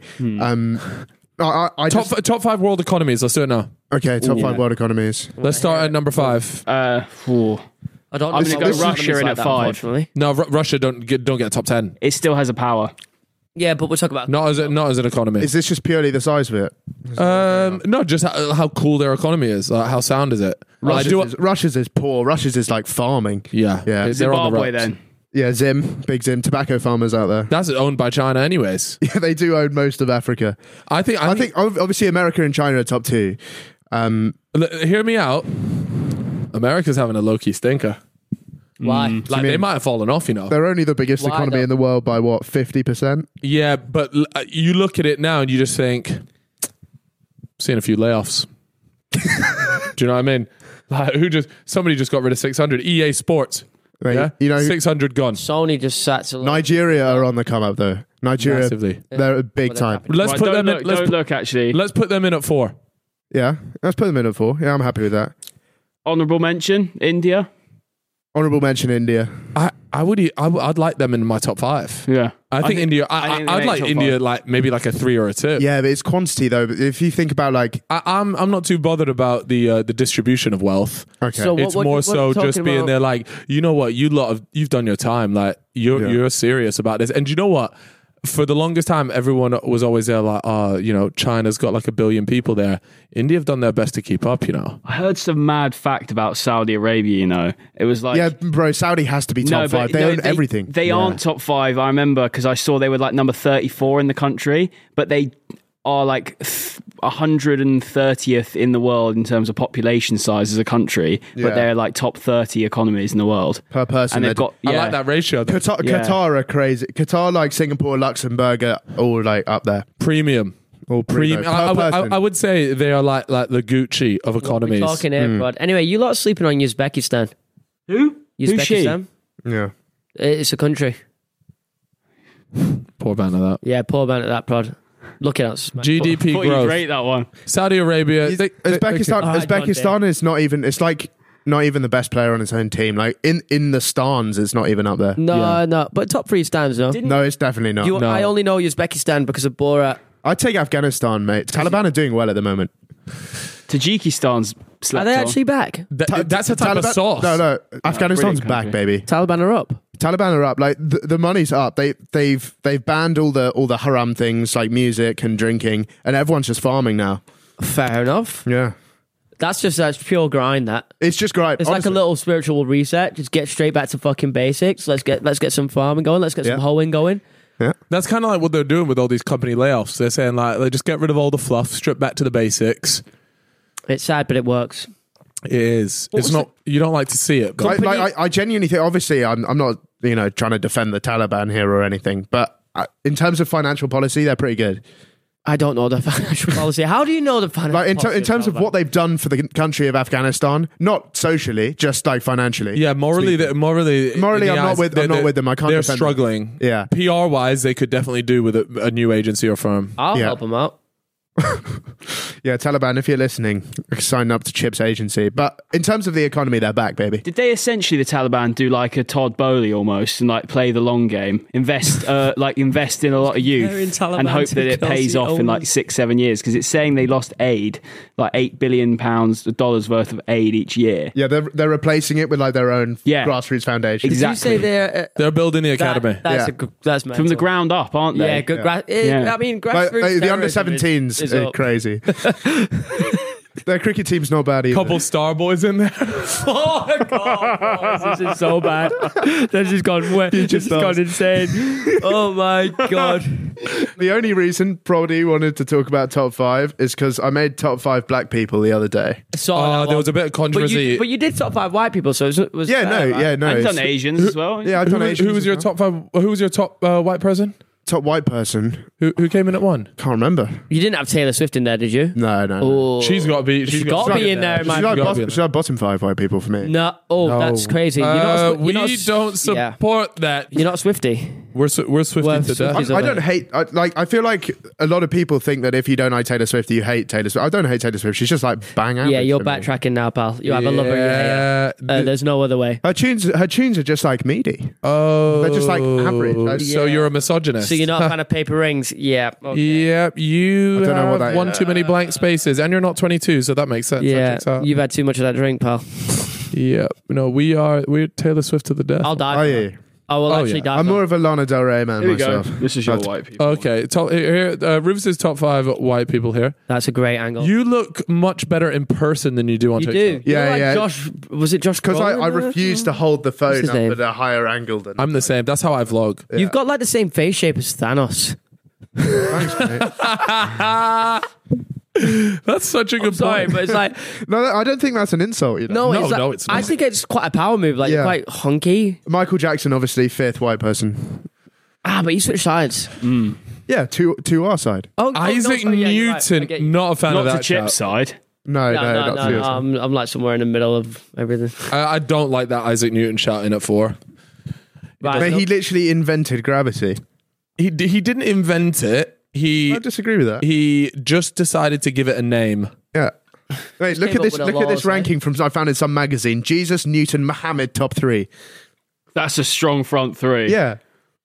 I just, Top 5 world economies. Let's do it now. okay, top Ooh. 5 world economies. Let's start at number 5. Ooh. I don't I'm know gonna go what Russia economies in like at that, 5. unfortunately. No, Russia don't get top 10. It still has a power. Yeah, but we're talking about Not as an economy. Is this just purely the size of it? No, just how cool their economy is. Like, how sound is it? Russia's is poor. Russia's is like farming. Yeah, Yeah. they're on the Zimbabwe ropes. then. Yeah, big Zim, tobacco farmers out there. That's owned by China, anyways. Yeah, they do own most of Africa. I think Obviously America and China are top 2. Hear me out. America's having a low-key stinker. why. Like, they might have fallen off, They're only the biggest Why economy though? in the world by what, 50%? Yeah, but you look at it now and you just think, seeing a few layoffs. Do you know what I mean? Like, somebody just got rid of 600. EA Sports. Right? Yeah? 600 gone. Sony just sat to Nigeria are on the come up though. Nigeria, Massively. they're big time. Let's Right, put don't them look, in. don't look, actually. Let's put them in at 4. Yeah, let's put them in at 4. Yeah, I'm happy with that. Honourable mention, India. Honourable mention India. I'd like them in my top 5. Yeah. I think India. I think I'd they like make top India 5. like maybe like a 3 or a 2. Yeah, but it's quantity though. But if you think about like, I'm not too bothered about the distribution of wealth. okay, So It's what more you so just talking being about? there, like, you know what, you've done your time, like you're serious about this, and you know what. For the longest time, everyone was always there like, China's got like 1 billion people there. India have done their best to keep up, I heard some mad fact about Saudi Arabia, It was like... yeah, bro, Saudi has to be top 5. They own everything. They aren't top 5, I remember, because I saw they were like number 34 in the country, but they are like 130th in the world in terms of population size as a country, Yeah. but they're like top 30 economies in the world. Per person. And they've got... I Yeah. like that ratio. Though. Qatar are crazy. Qatar, like Singapore, Luxembourg, are all like up there. Premium. All Premium. I would say they are like the Gucci of economies. We're talking here, Rod. Anyway, you lot are sleeping on Uzbekistan. Who? Who's she? Uzbekistan? Yeah. It's a country. Poor man of that. Yeah, poor man at that prod. Look at us. GDP Thought you'd growth. rate that one. Saudi Arabia. Uzbekistan. Oh, Uzbekistan is not even. It's like not even the best player on its own team. Like in the stans, it's not even up there. No. But top 3 stands, though. No, it's definitely not. You, No. I only know Uzbekistan because of Borat. I'd take Afghanistan, mate. Taliban are doing well at the moment. Tajikistan's slept Are they on. actually back? That's a type of Taliban- sauce. No. Afghanistan's brilliant back, country. baby. Taliban are up. Taliban are up. Like the money's up. They've banned all the haram things like music and drinking, and everyone's just farming now. Fair enough. Yeah, That's pure grind. That it's just great. it's like a little spiritual reset. Just get straight back to fucking basics. Let's get some farming going. Let's get some hoeing going. That's kind of like what they're doing with all these company layoffs. They're saying like, they just get rid of all the fluff, strip back to the basics. It's sad, but it works. It is. It's not. You don't like to see it. But I genuinely think. Obviously, I'm not trying to defend the Taliban here or anything, but in terms of financial policy, they're pretty good. I don't know the financial policy. How do you know the financial policy? In terms of what they've done for the country of Afghanistan, not socially, just like financially. yeah, morally, I'm not with them. I can't. They're defend struggling. Them. Yeah, PR wise, they could definitely do with a new agency or firm. I'll help them out. Yeah, Taliban, if you're listening, sign up to Chip's agency. But in terms of the economy, they're back, baby. Did they essentially, the Taliban, do like a Todd Bowley almost and like play the long game, invest in a lot of youth and hope that it pays off in like 6-7 years? Because it's saying they lost aid, like $8 billion worth of aid each year. Yeah, they're replacing it with like their own grassroots foundation. Exactly. Did you say they're building the academy. That's mental. From the ground up, aren't they? Yeah, good. I mean, grassroots. The under 17s are crazy. Their cricket team's not bad either. Couple star boys in there. Oh God, this is so bad. This has gone insane. Oh my God. The only reason probably wanted to talk about top 5 is because I made top 5 black people the other day. There was a bit of controversy. But you did top 5 white people, so it was no. I've done Asians as well. Yeah, I've done Asians. Who was your top 5? Who was your top white person? Top white person. Who came in at 1? Can't remember. You didn't have Taylor Swift in there, did you? No. Oh. She's got to be. She's got to be in there, man. She's like bottom 5 white people for me. No. Oh, that's crazy. We don't support that. You're not Swiftie. We're Swiftie to death. I don't hate. I feel like a lot of people think that if you don't like Taylor Swift, you hate Taylor Swift. I don't hate Taylor Swift. She's just like bang average. Yeah, you're backtracking now, pal. You have a lover. Yeah. There's no other way. Her tunes are just like meaty. Oh, they're just like average. So you're a misogynist. So you're not a fan of Paper Rings. Yeah. Okay. Yep. You I don't know what have that one is. too many blank spaces, and you're not 22, so that makes sense. Yeah. You've had too much of that drink, pal. Yeah. No, we're Taylor Swift to the death. I'll die. Oh yeah. I will actually die. I'm more of a Lana Del Rey man Here we myself. go. This is your white people. Okay. Rufus's top 5 white people here. That's a great angle. You look much better in person than you do on You TikTok. do. Yeah, You're like yeah. Josh, was it Josh? Because I Brolin? refuse to hold the phone his up name? at a higher angle than. I'm the same. That's how I vlog. You've got like the same face shape as Thanos. Thanks, mate. That's such a good Sorry, point. but it's like No, I don't think that's an insult. You know? No, it's not. I think it's quite a power move. Like Yeah. you're quite hunky. Michael Jackson, obviously 5th white person. But you switch sides. Yeah, to our side. Isaac sorry, yeah, you're right. I Newton, get you. not a fan Not of that to Chip's chap. side. No, not to your side. I'm like somewhere in the middle of everything. I don't like that Isaac Newton shouting at 4. Right, Mate, he literally invented gravity. He didn't invent it. I disagree with that. He just decided to give it a name. Yeah. Wait, look came at this. up with a Look at law, this say. ranking from I found in some magazine. Jesus, Newton, Muhammad, top 3. That's a strong front 3. Yeah.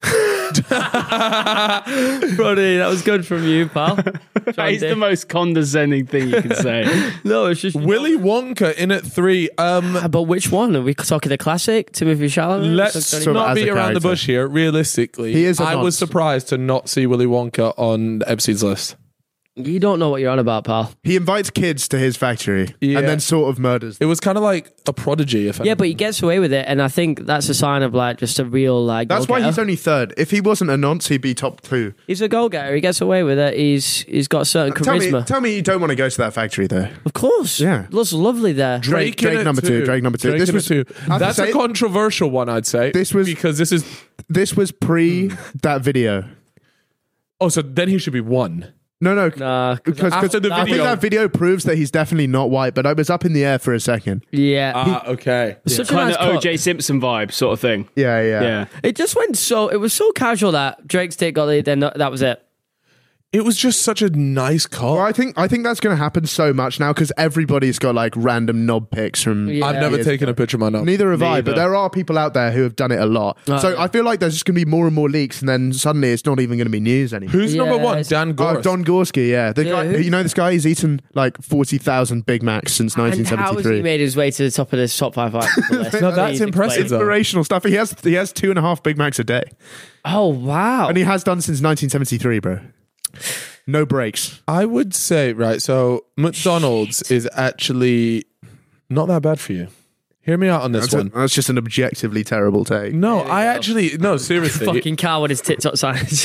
Brody, that was good from you, pal. That is the most condescending thing you can say. No, it's just Willy Wonka in at 3. But which one? Are we talking the classic? Timothy Chalamet? Let's Sort of not as beat a around the character. bush here. Realistically, He is a I was nonce. surprised to not see Willy Wonka on Epstein's list. You don't know what you're on about, pal. He invites kids to his factory Yeah. and then sort of murders It them. was kind of like a prodigy. If Yeah, but he gets away with it, and I think that's a sign of like just a real like. That's why go-getter. he's only 3rd. If he wasn't a nonce, he'd be top 2. He's a go-getter. He gets away with it. He's got certain charisma. Tell me you don't want to go to that factory though. Of course. Yeah. Looks lovely there. Drake Drake in number it 2, too. Drake number 2. Drake This in was- it too. I have to That's say- a controversial one, I'd say. This was- because this is. This was pre that video. Oh, so then he should be 1. No, Nah, because After the I think video- that video proves that he's definitely not white, but I was up in the air for a second. yeah. Okay. Such a Kind nice of cut. O.J. Simpson vibe sort of thing. Yeah. Yeah. It just went so. It was so casual that Drake's take got it. Then that was it. It was just such a nice call. Well, I think that's going to happen so much now because everybody's got like random knob pics from. Yeah. I've never years taken ago. a picture of my knob. Neither have I, Neither. but there are people out there who have done it a lot. So yeah. I feel like there's just going to be more and more leaks, and then suddenly it's not even going to be news anymore. Who's Yeah, number 1? it's- Dan Oh, Gorski. Don Gorski, yeah. The guy, who? you know this guy? He's eaten like 40,000 Big Macs since And how has he 1973. made his way to the top of this top 5 list? No, that's Please impressive, explain. though. Inspirational stuff. He has 2.5 Big Macs a day, Oh wow! and he has done since 1973, bro. No breaks. I would say, right, so McDonald's is actually not that bad for you. Hear me out on this one. That's just an objectively terrible take. No, seriously. Fucking car with his TikTok signs.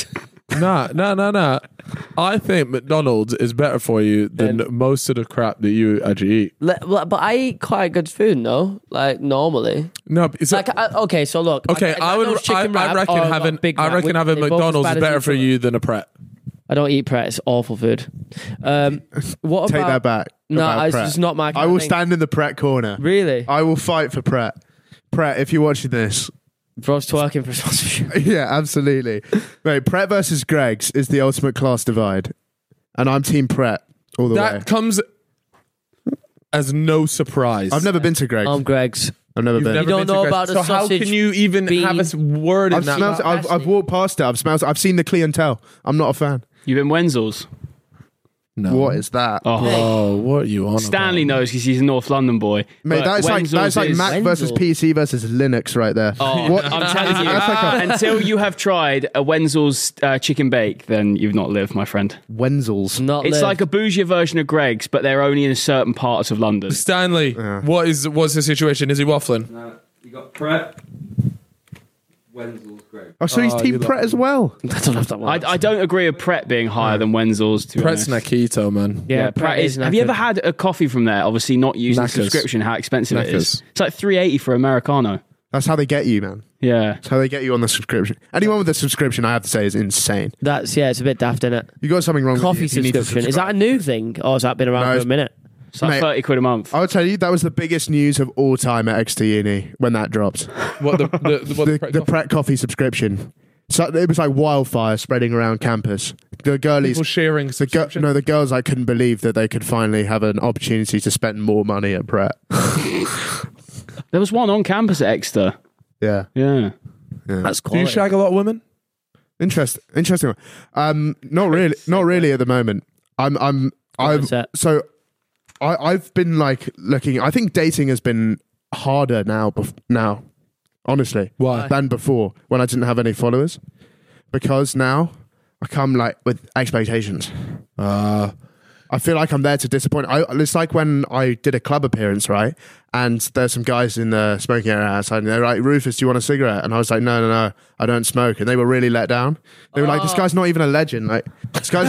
Nah. I think McDonald's is better for you than most of the crap that you actually eat. But I eat quite good food, no? Like, normally. No, it's Like, okay, so look. I reckon having McDonald's is better for you than a Pret. I don't eat Pret. It's awful food. What Take about, that back. No, about it's Pret. just not my kind I will of thing. stand in the Pret corner. Really? I will fight for Pret. Pret, if you're watching this. Bro's twerking for sponsorship. Yeah, absolutely. Right, Pret versus Greggs is the ultimate class divide. And I'm Team Pret all the way. That comes as no surprise. I've never been to Greggs. I'm Greg's. I've never been. You don't know about the so how sausage can you even bean? have a word in I've that? smelled it. I've walked past it. I've smelled it. I've seen the clientele. I'm not a fan. You've been Wenzel's. No. What is that? Oh, what are you on Stanley about? knows because he's a North London boy. Mate, But that's Wenzel's like is- Mac versus Wenzel. PC versus Linux right there. Oh, What? I'm telling you, That's like until you have tried a Wenzel's chicken bake, then you've not lived, my friend. Wenzel's. Not It's live. like a bougier version of Greg's, but they're only in certain parts of London. Stanley, what's the situation? Is he waffling? You got Pret, Wenzel's, Greg. Oh, so he's Oh, Team you Pret as well. I don't know if that works. I don't agree with Pret being higher than Wenzel's. To be Pret's honest. Nakito, man. Yeah, Pret is. Have you ever had a coffee from there? Obviously, not using the Knackers. subscription. How expensive it is? Knackers. It's like $3.80 for Americano. That's how they get you, man. Yeah. That's how they get you on the subscription. Anyone with a subscription, I have to say, is insane. It's a bit daft, isn't it? You got something wrong Coffee with you. You need to subscription. Is that a new thing? Or has that been around No, for a it's- minute? It's like Mate, £30 a month. I'll tell you, that was the biggest news of all time at XT Uni when that dropped. What the The Pret coffee subscription. So it was like wildfire spreading around campus. The girlies, people sharing subscription? the girls, I couldn't believe that they could finally have an opportunity to spend more money at Pret. There was one on campus at Exeter. Yeah, Yeah. That's Do you quality. shag a lot of women? interesting. Not really at the moment. I've been like looking. I think dating has been harder now, honestly. Why? Than before when I didn't have any followers, because now I come like with expectations. I feel like I'm there to disappoint. It's like when I did a club appearance, right? And there's some guys in the smoking area outside, and they're like, "Rufus, do you want a cigarette?" And I was like, "No, I don't smoke." And they were really let down. They were like, "This guy's not even a legend. Like, this guy's."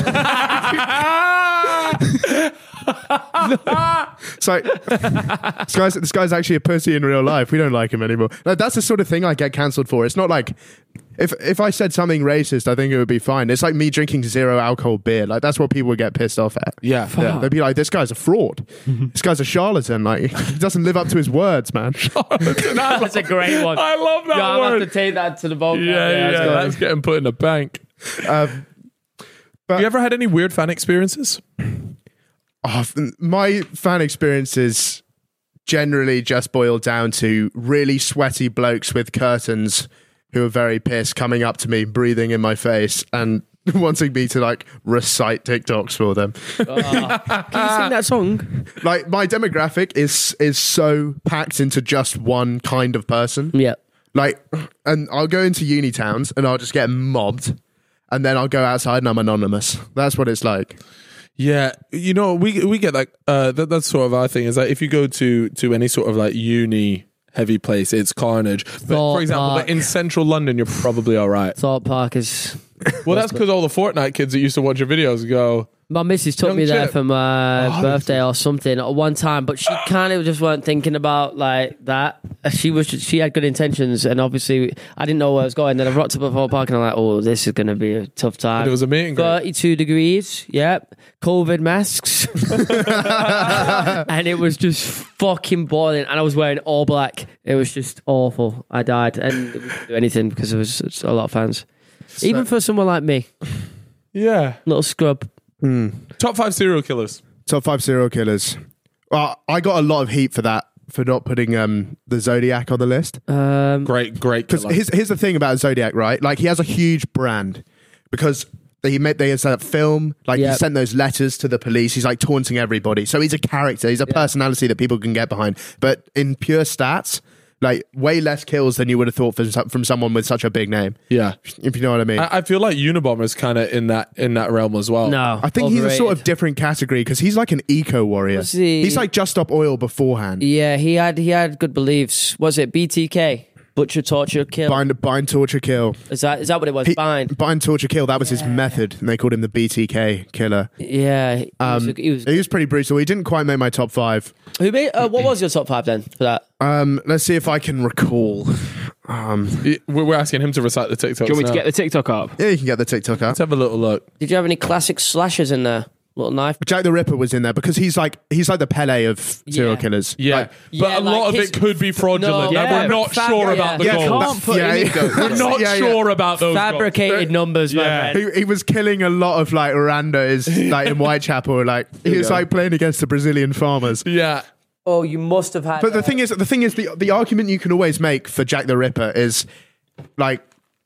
It's like this guy's actually a pussy in real life. We don't like him anymore. Like, that's the sort of thing I get cancelled for. It's not like if I said something racist, I think it would be fine. It's like me drinking 0 alcohol beer. Like, that's what people would get pissed off at. Yeah. They'd be like, "This guy's a fraud. This guy's a charlatan. Like, he doesn't live up to his words, man." That's a great one. I love that I'll have word. to take that to the vote. Yeah, let's go. that's getting put in the bank. But Have you ever had any weird fan experiences? my fan experiences generally just boil down to really sweaty blokes with curtains who are very pissed coming up to me, breathing in my face, and wanting me to like recite TikToks for them. Can you sing that song? Like, my demographic is so packed into just one kind of person. Yeah. Like, and I'll go into uni towns and I'll just get mobbed, and then I'll go outside and I'm anonymous. That's what it's like. Yeah, you know, we get like that's sort of our thing, is like if you go to any sort of like uni heavy place, it's carnage. But Thought for example, Park. but in central London, you're probably all right. Thought Park is... Well, that's because all the Fortnite kids that used to watch your videos go, My missus took Young me there chip. for my Oh, birthday or something at one time, but she kind of just weren't thinking about like that. She had good intentions, and obviously I didn't know where I was going. Then I rocked up at Thought Park and I'm like, oh, this is going to be a tough time. and it was a meeting. 32 degrees, yep. COVID masks. And it was just fucking boiling. And I was wearing all black. It was just awful. I died. And we couldn't do anything because there was a lot of fans. Even for someone like me, Yeah. little scrub. Top 5 serial killers. Top 5 serial killers. Well, I got a lot of heat for that, for not putting the Zodiac on the list. Great Because killer. here's the thing about Zodiac, right? Like, he has a huge brand because they had that film, like, he Yep. sent those letters to the police. He's like taunting everybody. So he's a character. He's a personality that people can get behind. But in pure stats, like, way less kills than you would have thought from someone with such a big name. Yeah. If you know what I mean. I feel like Unabomber's kind of in that realm as well. No. I think he's a sort of overrated. different category because he's like an eco warrior. Was he- He's like Just Stop Oil beforehand. Yeah, he had good beliefs. Was it BTK? Butcher, torture, kill. Bind, torture, kill. Is that what it was? Bind, torture, kill. That was his method, and they called him the BTK killer. Yeah, he was pretty brutal. He didn't quite make my top 5. Who made? What was your top 5 then for that? Let's see if I can recall. We're asking him to recite the TikTok. Do you want me to get the TikTok up? Yeah, you can get the TikTok up. Let's have a little look. Did you have any classic slashers in there? Little knife. Jack the Ripper was in there because he's like the Pele of serial killers. Yeah, but a lot of it could be fraudulent. No, and we're not sure about the goals. We're not sure about those fabricated numbers, my friend. He was killing a lot of like randos like in Whitechapel. Like he was like playing against the Brazilian farmers. Yeah. Oh, you must have had. But the thing is, the argument you can always make for Jack the Ripper is like,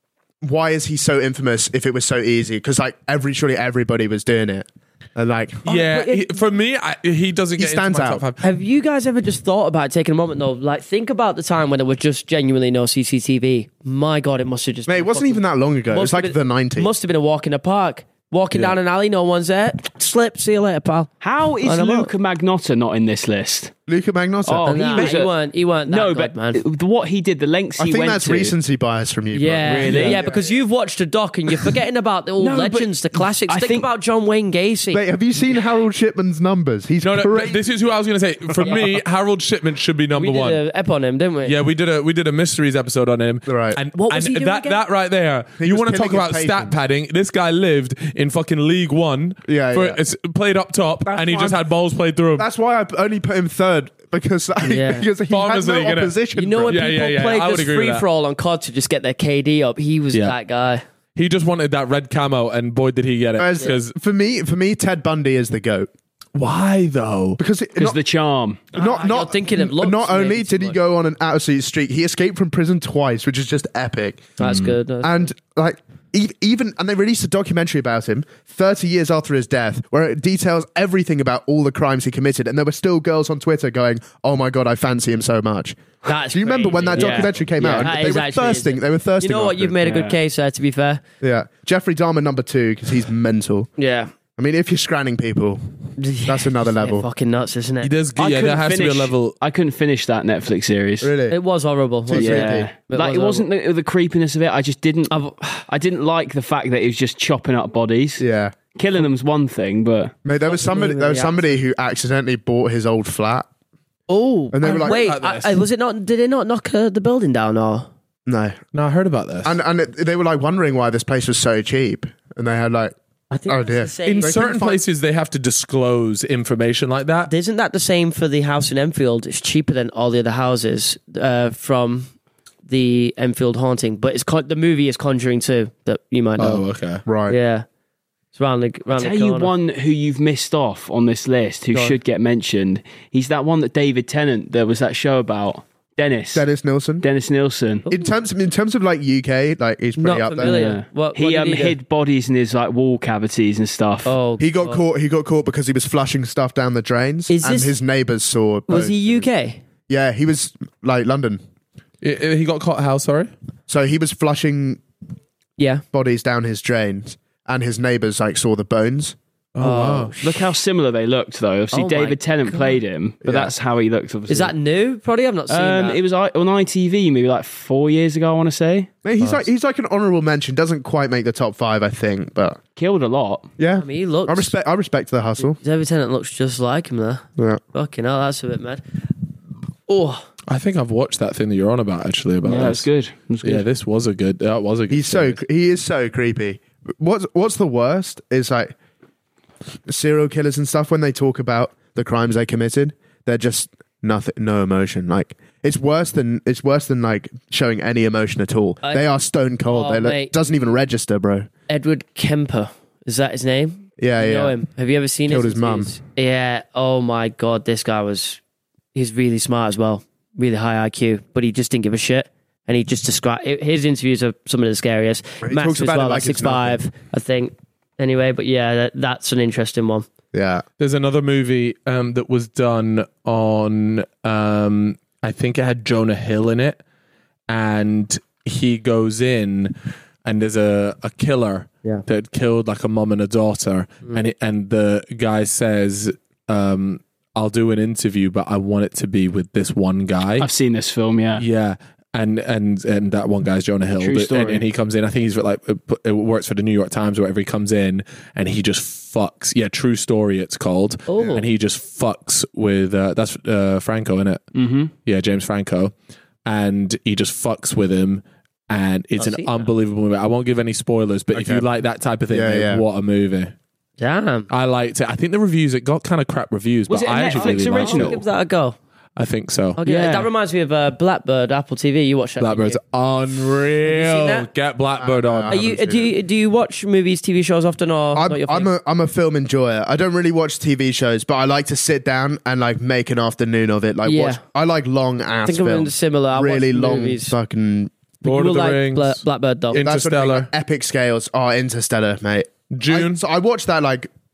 why is he so infamous if it was so easy? Because like surely everybody was doing it. And like, for me, he doesn't get stands into my out. top 5. Have you guys ever just thought about taking a moment though? Like, think about the time when there was just genuinely no CCTV. My God, it must have just. Mate, it wasn't even that long ago. It was like the 90s. Must have been a walk in the park. Walking down an alley, no one's there. Slip, see you later, pal. How is Luca Magnotta not in this list? Luca Magnotta. Oh, he weren't that good, man. What he did, the lengths he went to. I think that's recency bias from you. Yeah, bro. really? Yeah, because you've watched a doc and you're forgetting about the old legends, the classics. Think about John Wayne Gacy. Mate, have you seen Harold Shipman's numbers? He's crazy. This is who I was going to say. For me, Harold Shipman should be number 1. We did an ep on him, didn't we? Yeah, we did a mysteries episode on him. Right. And what was he doing again? That right there. You want to talk about stat padding? This guy lived in fucking League One. It's played up top, and he just had balls played through him. That's why I only put him 3rd. Because he had no opposition. You know when people play just free-for-all on COD to just get their KD up? He was that guy. He just wanted that red camo, and boy, did he get it. Because for me, Ted Bundy is the GOAT. Why though? Because the charm. Not thinking of looks. Not only did he go on an absolute streak, he escaped from prison twice, which is just epic. That's good. And like. Even and they released a documentary about him 30 years after his death where it details everything about all the crimes he committed, and there were still girls on Twitter going, "Oh my God, I fancy him so much." Do you remember when that documentary came out? And they were thirsting. You know what? You've made a good case there, to be fair. Yeah, Jeffrey Dahmer number 2 because he's mental. Yeah. I mean, if you're scranning people, that's another level. Fucking nuts, isn't it? There has to be a level. I couldn't finish that Netflix series. Really? It was horrible. It wasn't the creepiness of it. I just didn't. I didn't like the fact that he was just chopping up bodies. Yeah, killing them's one thing, but mate, there was somebody who accidentally bought his old flat. Oh, and they were like, wait, was it not? Did it not knock the building down or? No, I heard about this. And they were like wondering why this place was so cheap, and they had like. I think in certain places they have to disclose information like that. Isn't that the same for the house in Enfield? It's cheaper than all the other houses from the Enfield haunting, but the movie is Conjuring 2 that you might know. Oh, okay, right, yeah. It's round the corner. Tell you one who you've missed off on this list who should get mentioned. He's that one that David Tennant. There was that show about. Dennis Nilsson. In terms of like UK, like he's pretty up there. Yeah. He hid bodies in his like wall cavities and stuff. Oh, he got caught. He got caught because he was flushing stuff down the drains, and his neighbours saw. Was he UK? Yeah, he was like London. He got caught how? Sorry. So he was flushing. Bodies down his drains, and his neighbours like saw the bones. Oh, wow. Look how similar they looked, though. Obviously, David Tennant played him, but that's how he looked. Obviously, is that new? Probably, I've not seen that. It was on ITV maybe like 4 years ago. I want to say. Mate, he's like an honourable mention. Doesn't quite make the top 5, I think, but killed a lot. Yeah, I mean, he looks. I respect the hustle. David Tennant looks just like him there. Yeah. Fucking hell, that's a bit mad. Oh, I think I've watched that thing that you're on about. Actually, about that's good. Yeah, this was a good. That was a good. He is so creepy. What's the worst is like. Serial killers and stuff, when they talk about the crimes they committed, they're just no emotion. Like it's worse than like showing any emotion at all. They are stone cold. Doesn't even register, bro. Edward Kemper, is that his name? Yeah, you know him? Have you ever seen Killed his mum. Yeah. Oh my God, this guy he's really smart as well, really high IQ, but he just didn't give a shit. And he just described his interviews are some of the scariest. Max as well, like 6'5", I think. Anyway, but yeah, that's an interesting one. Yeah. There's another movie that was done on, I think it had Jonah Hill in it, and he goes in and there's a killer that killed like a mom and a daughter, and the guy says, I'll do an interview, but I want it to be with this one guy. I've seen this film, yeah. Yeah. and that one guy's Jonah Hill. True story. And he comes in. I think he's like it works for the New York Times or whatever. He comes in and he just fucks. Yeah, True Story. It's called. Oh. And he just fucks with that's Franco, isn't it? Mm-hmm. Yeah, James Franco, and he just fucks with him. And it's an unbelievable movie. I won't give any spoilers, but if you like that type of thing, what a movie. Damn. I liked it. I think the reviews, it got kind of crap reviews, Was but it a I actually Netflix really liked original? it. Give that a go. I think so. Okay, Yeah. that reminds me of Blackbird, Apple TV. You watch that? Blackbird's unreal. that? Get Blackbird on. Are you do you watch movies, TV shows often, or not your thing? I'm a film enjoyer. I don't really watch TV shows, but I like to sit down and like make an afternoon of it. Like Yeah. I like long ass I think I'm in films. similar. I Really watch long movies. fucking. Lord of the like Rings. Blackbird though. In- That's what I mean, Interstellar. like, epic scales. Oh, Interstellar, mate. June. So I watched that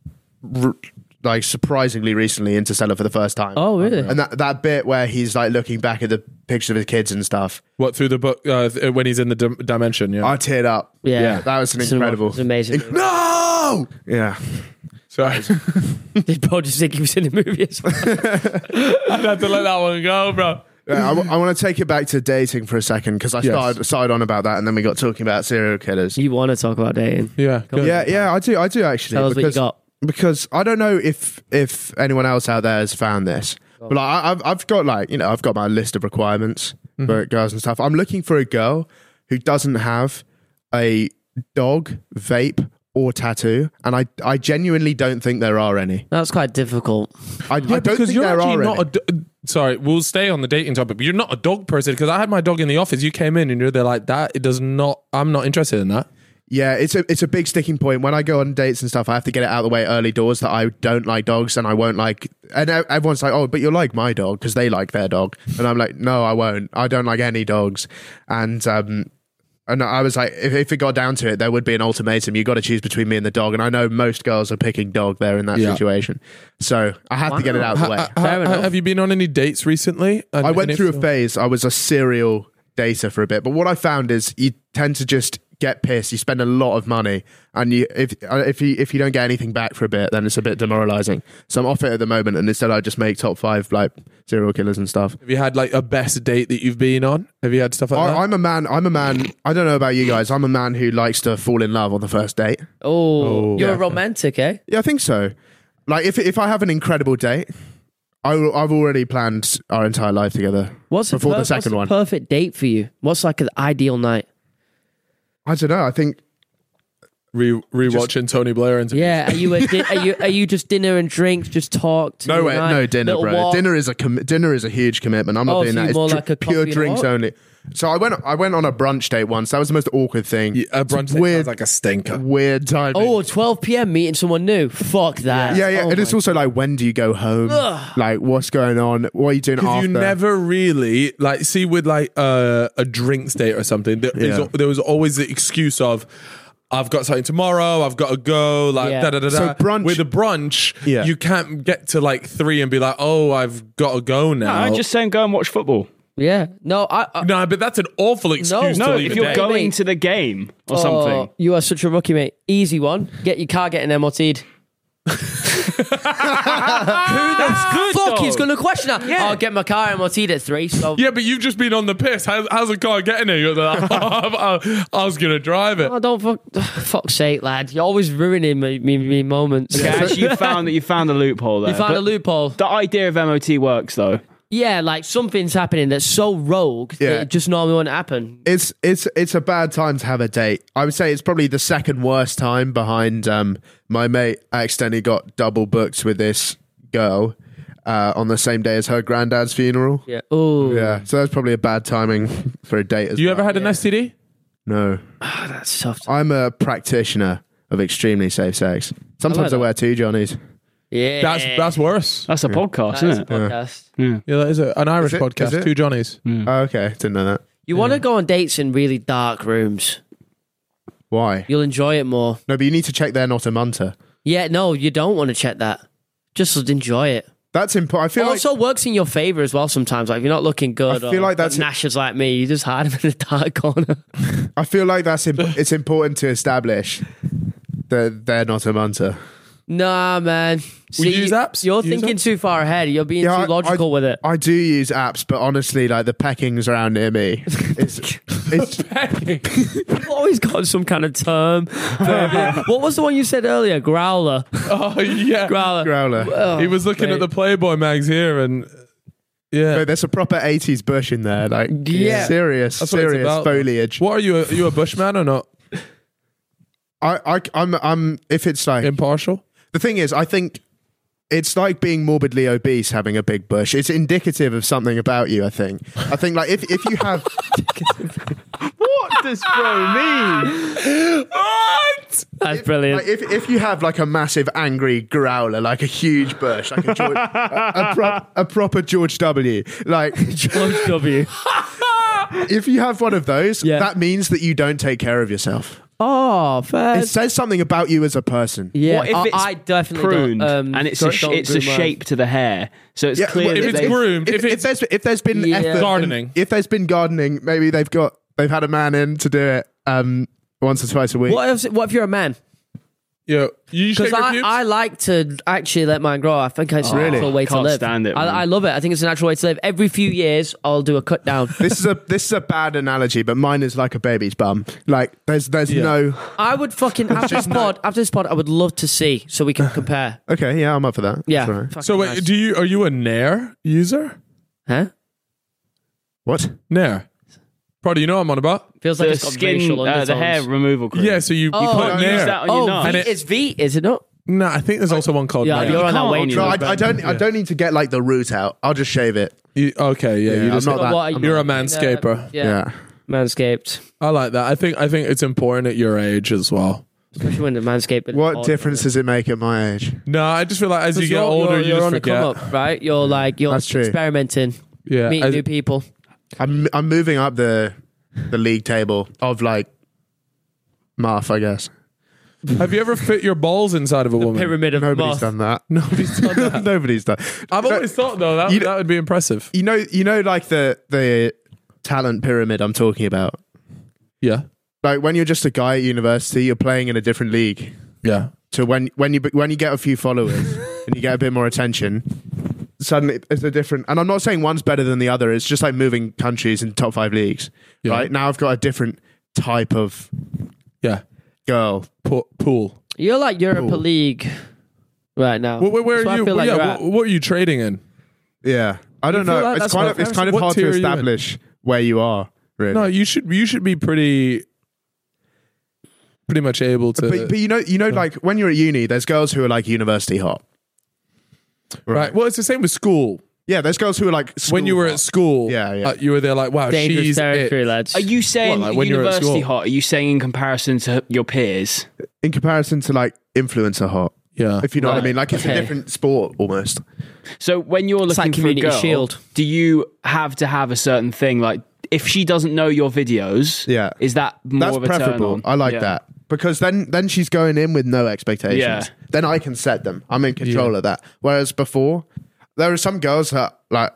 like surprisingly recently, Interstellar for the first time. Oh, really? And that bit where he's like looking back at the pictures of his kids and stuff, What, through the book, when he's in the dimension, yeah. I teared up. Yeah. That was an It's incredible. It's amazing. No. Yeah. Sorry. Did Paul just think he was in the movie as well? I'd have to let that one go, bro. Yeah, I want to take it back to dating for a second because I started on about that and then we got talking about serial killers. You want to talk about dating? Yeah. good. Yeah, I do actually. Tell us what you got. Because I don't know if anyone else out there has found this, but like, I've got I've got my list of requirements for girls and stuff. I'm looking for a girl who doesn't have a dog, vape, or tattoo, and I genuinely don't think there are any. That's quite difficult. I don't Because think you're there actually are not any. sorry, we'll stay on the dating topic, but you're not a dog person because I had my dog in the office. You came in and you're there like that. It does not, I'm not interested in that. Yeah, it's a big sticking point. When I go on dates and stuff, I have to get it out of the way early doors that I don't like dogs and I won't like. And everyone's like, "Oh, but you'll like my dog because they like their dog," and I'm like, "No, I won't. I don't like any dogs." And I was like, if it got down to it, there would be an ultimatum. You got to choose between me and the dog, and I know most girls are picking dog there in that situation. So I had to get it out of the way. Fair enough. Have you been on any dates recently? I went through a phase. I was a serial dater for a bit, but what I found is you tend to just get pissed. You spend a lot of money, and if you don't get anything back for a bit, then it's a bit demoralizing. So I'm off it at the moment, and instead I just make top 5 like serial killers and stuff. Have you had like a best date that you've been on? Have you had stuff like that? I'm a man. I don't know about you guys. I'm a man who likes to fall in love on the first date. Oh, you're yeah. a romantic, eh? Yeah, I think so. Like if I have an incredible date, I've already planned our entire life together. What's before the second one? Perfect date for you? What's like an ideal night? I don't know. I think Rewatching Tony Blair interviews. Yeah, are you just dinner and drinks, just talk? To no dinner, little bro. walk? Dinner is a huge commitment. I'm not doing so that. you're It's more like a pure coffee and drinks walk? only. So I went on a brunch date once. That was the most awkward thing. Yeah, a brunch date weird, sounds like a stinker. weird timing. Oh, 12 p.m. meeting someone new. Fuck that. yeah. Oh And it's my- also like, when do you go home? Like, what's going on? What are you doing Because after? you never really like see with like a drinks date or something. There was always the excuse of, I've got something tomorrow. I've got to go. Like Yeah. da da da da. So brunch- With a brunch, Yeah. you can't get to like 3 and be like, oh, I've got to go No, now. I'm just saying go and watch football. Yeah. No, I No, but that's an awful excuse. No, to No, leave if a you're date. going to the game or something. You are such a rookie, mate. Easy one. Get your car getting MOT'd. Who the fuck is going to question that? Yeah. I'll get my car MOT'd at 3. So Yeah, but you've just been on the piss. How's the car getting here? You're like, I was gonna drive it. Oh, don't fuck's sake, lad. You're always ruining me moments. Okay, actually, you found a loophole there. You found But a loophole. The idea of MOT works though. Yeah, like something's happening that's so rogue that Yeah. it just normally wouldn't happen. It's a bad time to have a date. I would say it's probably the second worst time behind my mate accidentally got double booked with this girl on the same day as her granddad's funeral. Yeah. Oh, Yeah, so that's probably a bad timing for a date as You well. ever had an STD? No. that's tough. I'm a practitioner of extremely safe sex. Sometimes I that. wear 2 Johnnies. Yeah. That's worse. That's a podcast, That is isn't a it? podcast. Yeah, that is an Irish Is it? podcast. Is it? 2 Johnnies. Oh, okay, didn't know that. You want to go on dates in really dark rooms. Why? You'll enjoy it more. No, but you need to check they're not a munter. Yeah, no, you don't want to check that. Just enjoy it. That's important. I feel It also works in your favor as well sometimes. Like if you're not looking good, I feel like that's- Nashers like me. You just hide them in a dark corner. it's important to establish that they're not a munter. Nah, man. We use apps? You're Use thinking apps? too far ahead. You're being too logical with it. I do use apps, but honestly, like the peckings around near me, it's You've always got some kind of term. What was the one you said earlier? Growler. Oh yeah, growler. Oh, he was looking at the Playboy mags here, and No, there's a proper 80s bush in there, like serious That's what it's about. foliage. What are you? Are you a bushman or not? I'm if it's like Impartial. the thing is, I think it's like being morbidly obese having a big bush. It's indicative of something about you. I think like if you have What does bro mean? What? That's brilliant. like, if you have like a massive angry growler, like a huge bush, like a George, a proper George W. Like George W. if you have one of those, Yeah. that means that you don't take care of yourself. Oh, fair. It says something about you as a person. Yeah, What if it's I definitely pruned don't, and it's don't a do mine. shape to the hair, so it's Yeah, clear well, that If it's they've- groomed, if it's If there's been Yeah. effort Gardening. if there's been gardening, maybe they've had a man in to do it once or twice a week. What if you're a man? you shave Because your pubes? I like to actually let mine grow. I think it's a Really? natural way to Can't live. stand it, man. I love it. I think it's a natural way to live. Every few years, I'll do a cut down. This is a bad analogy, but mine is like a baby's bum. Like there's no. I would fucking after this pod, I would love to see so we can compare. Okay, yeah, I'm up for that. Yeah. That's all right. Fucking So wait, nice. are you a Nair user? Huh? What? Nair. Probably you know what I'm on about. Feels like the it's got skin, racial the undertones. hair removal cream. Yeah, so you Oh, put no, use Nair. that on your nose. And It's V, is it not? No, I think there's also one called Yeah, Nair. you're on that can't way. on too. your No, nose. I don't need to get like the root out. I'll just shave it. Okay, yeah, you I'm just not that. What are you you're a doing? manscaper. Yeah. Manscaped. I like that. I think it's important at your age as well. Especially when the Manscaped. What difference does it make at my age? No, I just feel like as you Because get older, you you're just on the come forget. up, right? You're That's true. experimenting, Yeah, meeting new people. I'm moving up the league table of like Marth, I guess. have you ever fit your balls inside of a woman? Pyramid of Nobody's moth. done that. Nobody's done that. Nobody's done. I've always thought though that that would be impressive. You know, like the talent pyramid I'm talking about. Yeah, Like when you're just a guy at university, you're playing in a different league. yeah. So when you get a few followers and you get a bit more attention, suddenly it's a different. And I'm not saying one's better than the other. It's just like moving countries in top 5 leagues. Yeah. Right now, I've got a different type of Yeah, girl. pool. You're like Europa Cool. League right now. Where That's are you? I feel like you're at. What are you trading in? Yeah, I don't feel know. like It's that's kind what- of it's kind of what hard to tier are you in? establish where you are. Really. No, you should be pretty much able to. But you know, like when you're at uni, there's girls who are like university hot. right. Well, it's the same with school. Yeah, there's girls who are like When you school were hot. at school, Yeah. you were there like, wow, Dangerous she's territory, it. lads. Are you saying What, like when you're at university school? hot? Are you saying in comparison to your peers? in comparison to like influencer hot. Yeah, If you know what I Right. mean, like it's Okay. a different sport almost. So when you're It's looking like for a Community girl, Shield. do you have to have a certain thing? Like if she doesn't know your videos, Yeah. is that more That's of a turn preferable. on? I like Yeah. that because then she's going in with no expectations. Yeah. Then I can set them. I'm in control of that. Whereas before, there are some girls that like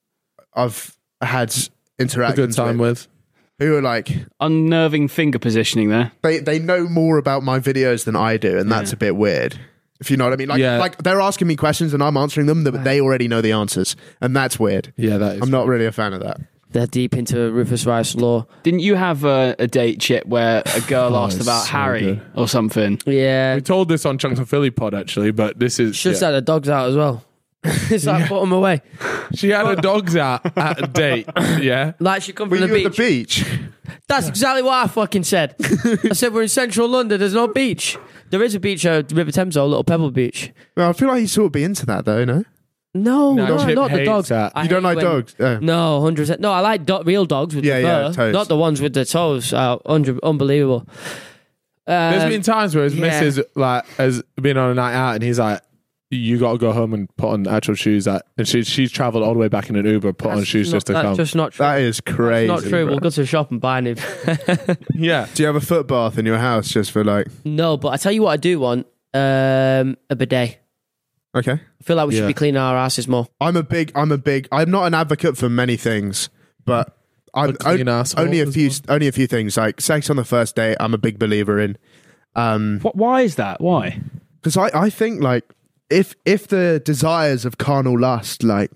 I've had a interactions good time with. who are like Unnerving finger positioning there. they know more about my videos than I do, and that's a bit weird. If you know what I mean, like Yeah. like they're asking me questions and I'm answering them, but they already know the answers, and that's weird. Yeah, that is. I'm not really a fan of that. They're deep into Rufus Rice law. Didn't you have a date, Chip, where a girl asked it's about so Harry good. or something? Yeah. We told this on Chunks and Philly pod actually, but this is Just yeah. had the dogs out as well. It's like, put them away. She had her dogs out at a date. Yeah, Like she come Were from you the at the beach. beach? That's exactly what I fucking said. I said we're in central London. There's no beach. There is a beach at River Thames, though, Little Pebble Beach. Well, I feel like you sort of be into that though, no? No, Chip not the hates dogs. that. I You don't hate like when- dogs? Oh. No, 100%. No, I like real dogs with Yeah, the yeah, fur, toes. not the ones with the toes. Unbelievable. there's been times where his yeah. missus like has been on a night out and he's like, "You got to go home and put on actual shoes." And she's travelled all the way back in an Uber, put on shoes just to That's come. just not true. That is crazy. Not true. bro. We'll go to the shop and buy new. Yeah, Do you have a foot bath in your house just for like? No, but I tell you what I do want. A bidet. Okay. I feel like we should Yeah. be cleaning our asses more. I'm not an advocate for many things, but I'm clean asshole only a as few well. only a few things like sex on the first date. I'm a big believer in. Why is that? Why? Because I think like if the desires of carnal lust like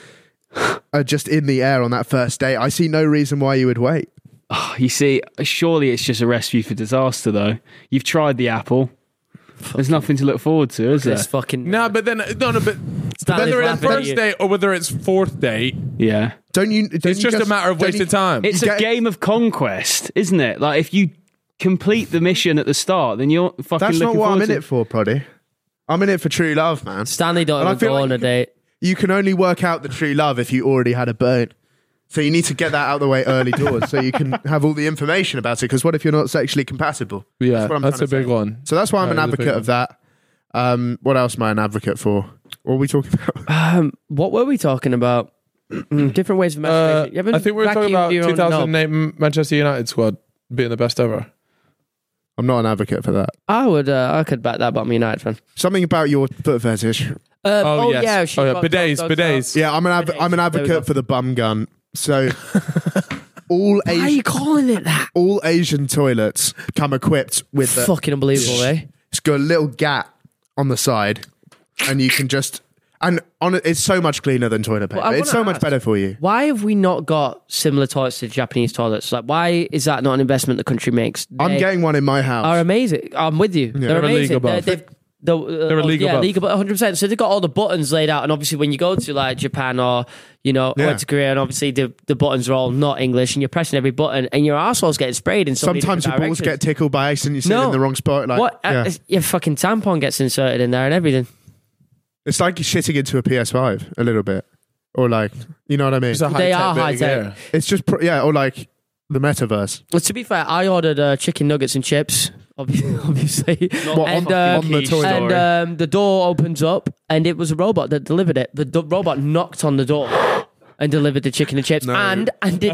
are just in the air on that first date, I see no reason why you would wait. Oh, you see, surely it's just a recipe for disaster, though. You've tried the apple. There's nothing to look forward to, is there? It's fucking. No, but then whether it's first date or whether it's fourth date, Yeah. it's just a matter of wasted time. It's a game of conquest, isn't it? Like, if you complete the mission at the start, then you're fucking That's not looking what I'm forward in to it for, Proddy. I'm in it for true love, man. Stanley don't And I even feel go like on a date. You can only work out the true love if you already had a burn. So you need to get that out of the way early doors so you can have all the information about it. Because what if you're not sexually compatible? Yeah, what I'm that's a trying to big say. one. So that's why I'm That an is a big advocate of that. What else am I an advocate for? What are we talking about? What were we talking about? Different ways of masturbation. You haven't I think we were talking vacuumed about your own knob. 2008 Manchester United squad being the best ever. I'm not an advocate for that. I could back that, but I'm a United fan. Something about your foot fetish. Oh, yes. Yeah, she got bidets, dogs bidets. Yeah, I'm an There we advocate go. for the bum gun. So all Why are you calling it that? all Asian toilets come equipped with the Fucking unbelievable, eh? It's got a little gap on the side, and you can just it's so much cleaner than toilet paper. Well, I It's wanna so much ask- better for you. Why have we not got similar toilets to Japanese toilets? Like, why is that not an investment the country makes? I'm They getting one in my house. are amazing. I'm with you. They're They're a league amazing. above. They're a league yeah, above. league above 100%. So they've got all the buttons laid out, and obviously when you go to like Japan or I went to Korea, and obviously the buttons are all not English, and you're pressing every button, and your arsehole's getting sprayed in so many Sometimes your different balls get directions. tickled by accident. You sit No. in the wrong spot. Like, What? yeah. Your fucking tampon gets inserted in there and everything. It's like you're shitting into a PS5 a little bit, or like, you know what I mean? It's a They high-tech are bit of high-tech. gear. It's just or like the metaverse. Well, to be fair, I ordered chicken nuggets and chips, obviously. What, and on the toilet? and the door opens up, and it was a robot that delivered it. The robot knocked on the door and delivered the chicken and chips, No. and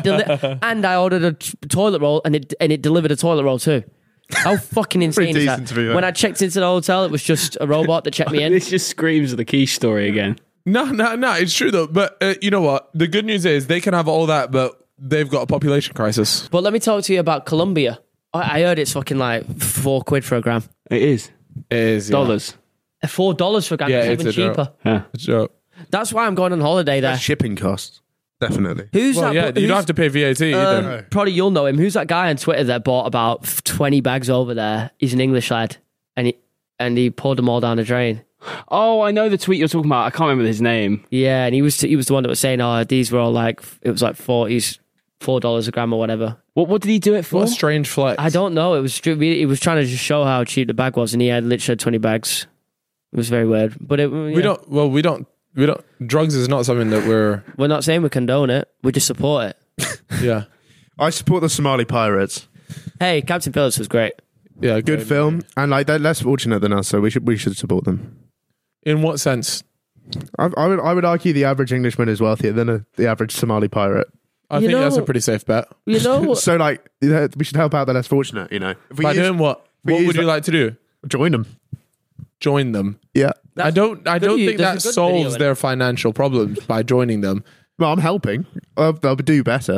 and I ordered a toilet roll, and it delivered a toilet roll too. How fucking insane is decent, that? to be fair. When I checked into the hotel, it was just a robot that checked me in. This just screams of the quiche story again. No, it's true though. But you know what? The good news is they can have all that, but they've got a population crisis. But let me talk to you about Colombia. I heard it's fucking like £4 for a gram. It is. It is Dollars. $4 for a gram. Yeah, It's it's even a joke. cheaper. Yeah. It's a joke. That's why I'm going on holiday there. That's shipping costs, definitely. Who's Well, that? yeah, you don't have to pay VAT either. Probably you'll know him. Who's that guy on Twitter that bought about 20 bags over there? He's an English lad, and he poured them all down the drain. Oh, I know the tweet you're talking about. I can't remember his name. Yeah, and he was the one that was saying, "Oh, these were all like it was like $4 a gram or whatever." What did he do it for? What a strange flex. I don't know. It was he was trying to just show how cheap the bag was, and he had literally 20 bags. It was very weird, but We don't. Drugs is not something that we're. We're not saying we condone it. We just support it. Yeah. I support the Somali pirates. Hey, Captain Phillips was great. Yeah. Good film, and like they're less fortunate than us, so we should support them. In what sense? I would argue the average Englishman is wealthier than the average Somali pirate. I You think that's a know- pretty safe bet. You know, So like, we should help out the less fortunate. You know, if we By use- doing what? we What use would you that- like to do? join them. Join them. Yeah. I don't think that there's a good solves video in their financial problems by joining them. Well, I'm helping. They'll do better.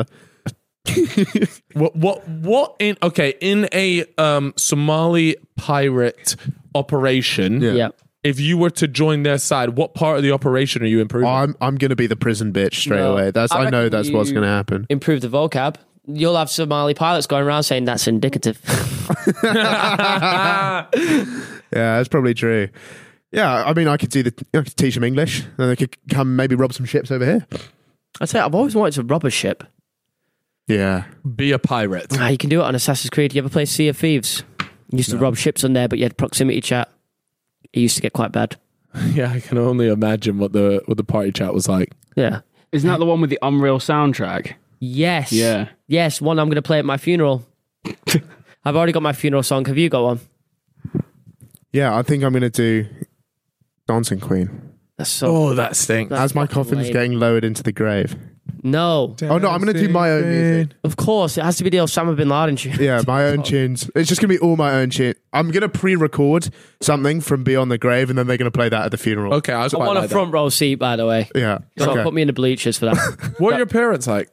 What in a Somali pirate operation, yeah. if you were to join their side, what part of the operation are you improving? I'm gonna be the prison bitch straight No. away. I I know reckon that's what's you- gonna happen. Improve the vocab. You'll have Somali pilots going around saying that's indicative. Yeah, that's probably true. Yeah, I mean, I could teach them English, and they could come maybe rob some ships over here. I tell you, I've always wanted to rob a ship. Yeah, Be a pirate. You can do it on Assassin's Creed. You ever play Sea of Thieves? You used to rob ships on there, but you had proximity chat. It used to get quite bad. Yeah, I can only imagine what the party chat was like. Yeah. Isn't that the one with the Unreal soundtrack? Yes. Yeah. Yes, one I'm going to play at my funeral. I've already got my funeral song. Have you got one? yeah. I think I'm gonna do Dancing Queen That's so. Oh, that stinks. That's as my fucking coffin's lame. getting lowered into the grave. No. Oh no, I'm gonna do my own music. Of course, it has to be the Osama bin Laden tune. Yeah, my own tunes. It's just gonna be all my own tune. I'm gonna pre-record something from Beyond the Grave, and then they're gonna play that at the funeral. Okay, I I quite want like a front row seat, by the way. Yeah. So Okay. put me in the bleachers for that. that. What are your parents like?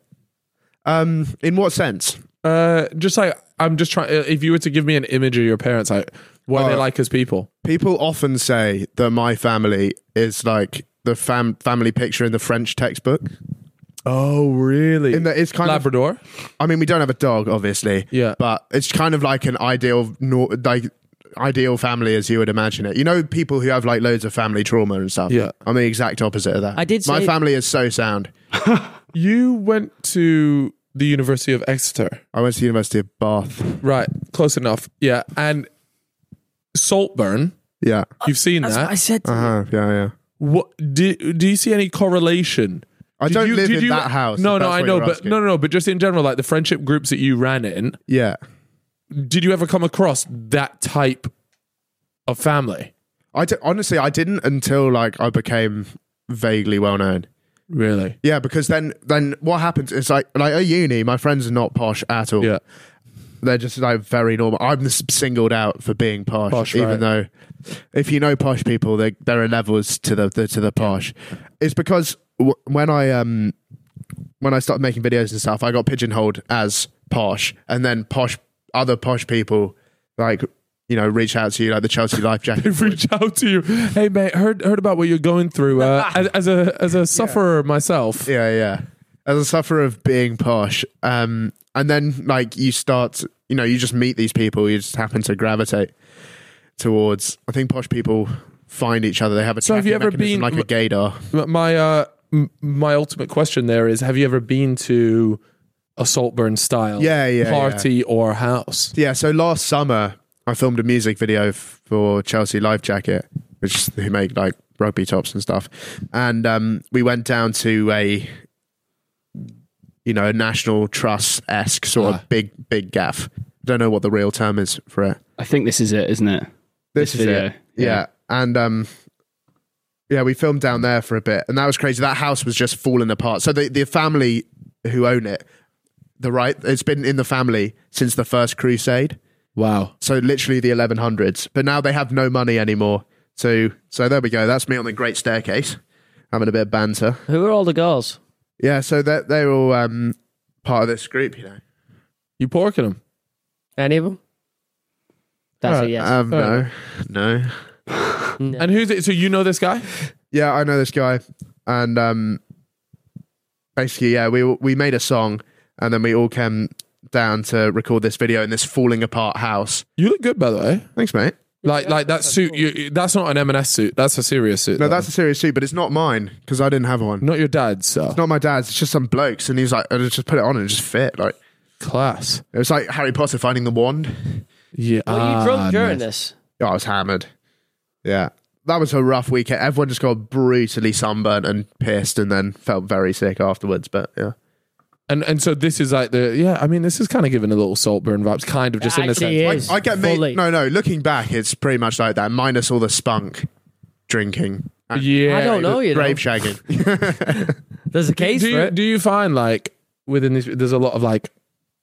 In what sense? Just like I'm just trying. If you were to give me an image of your parents, like What are they like as people? People often say that my family is like the family picture in the French textbook. Oh, really? In that it's kind Labrador? of. I mean, we don't have a dog, obviously. Yeah. But it's kind of like an ideal family as you would imagine it. You know, people who have like loads of family trauma and stuff. Yeah. I'm the exact opposite of that. I did My say- family is so sound. You went to the University of Exeter. I went to the University of Bath. Right. Close enough. Yeah. And Saltburn, Yeah. you've seen That's that. what I said. Yeah. What do you see any correlation? I Did don't you- live did in you- that house. No, if no, that's I what know, you're but asking. no, but just in general, like the friendship groups that you ran in, Yeah. did you ever come across that type of family? Honestly, I didn't until like I became vaguely well known. Really? Yeah, because then what happens is like at uni, my friends are not posh at all. Yeah. They're just like very normal. I'm singled out for being posh, even right. though if you know posh people, there are levels to the posh. It's because when I started making videos and stuff, I got pigeonholed as posh, and then other posh people like reach out to you, like the Chelsea Life Jacket. They reach out to you. Hey, mate, heard about what you're going through. As a sufferer myself. Yeah. As a sufferer of being posh, and then like you start, you just meet these people. You just happen to gravitate towards. I think posh people find each other. They have a So have you tracking ever mechanism been like a gaydar? My ultimate question there is: have you ever been to a Saltburn style party or house? Yeah. So last summer, I filmed a music video for Chelsea Life Jacket, who make like rugby tops and stuff, and we went down to a National Trust-esque sort of big gaff. Don't know what the real term is for it. I think this is it, isn't it? This video. It. Yeah. And we filmed down there for a bit, and that was crazy. That house was just falling apart. So the family who own it, it's been in the family since the First Crusade. Wow. So literally the 1100s. But now they have no money anymore. So there we go. That's me on the Great Staircase, having a bit of banter. Who are all the girls? Yeah, so they're all part of this group, You porking them? Any of them? That's a yes. No. And who's it? So you know this guy? Yeah, I know this guy, and basically, yeah, we made a song, and then we all came down to record this video in this falling apart house. You look good, by the way. Thanks, mate. Like that suit. That's not an M&S suit. That's a serious suit. No, though. that's a serious suit, but it's not mine because I didn't have one. Not your dad's. So It's not my dad's. It's just some blokes, and he's like, I just put it on and it just fit. Like class. it was like Harry Potter finding the wand. Yeah. Were you drunk during nice. this? Oh, I was hammered. Yeah. That was a rough weekend. Everyone just got brutally sunburnt and pissed and then felt very sick afterwards. But yeah. And so this is like this is kind of giving a little Saltburn vibes, kind of just in a Actually sense. is. I get Fully. No, looking back, it's pretty much like that, minus all the spunk drinking. And Yeah. I don't know, you know. grave shagging. There's a case for it. Do you find like within this, there's a lot of like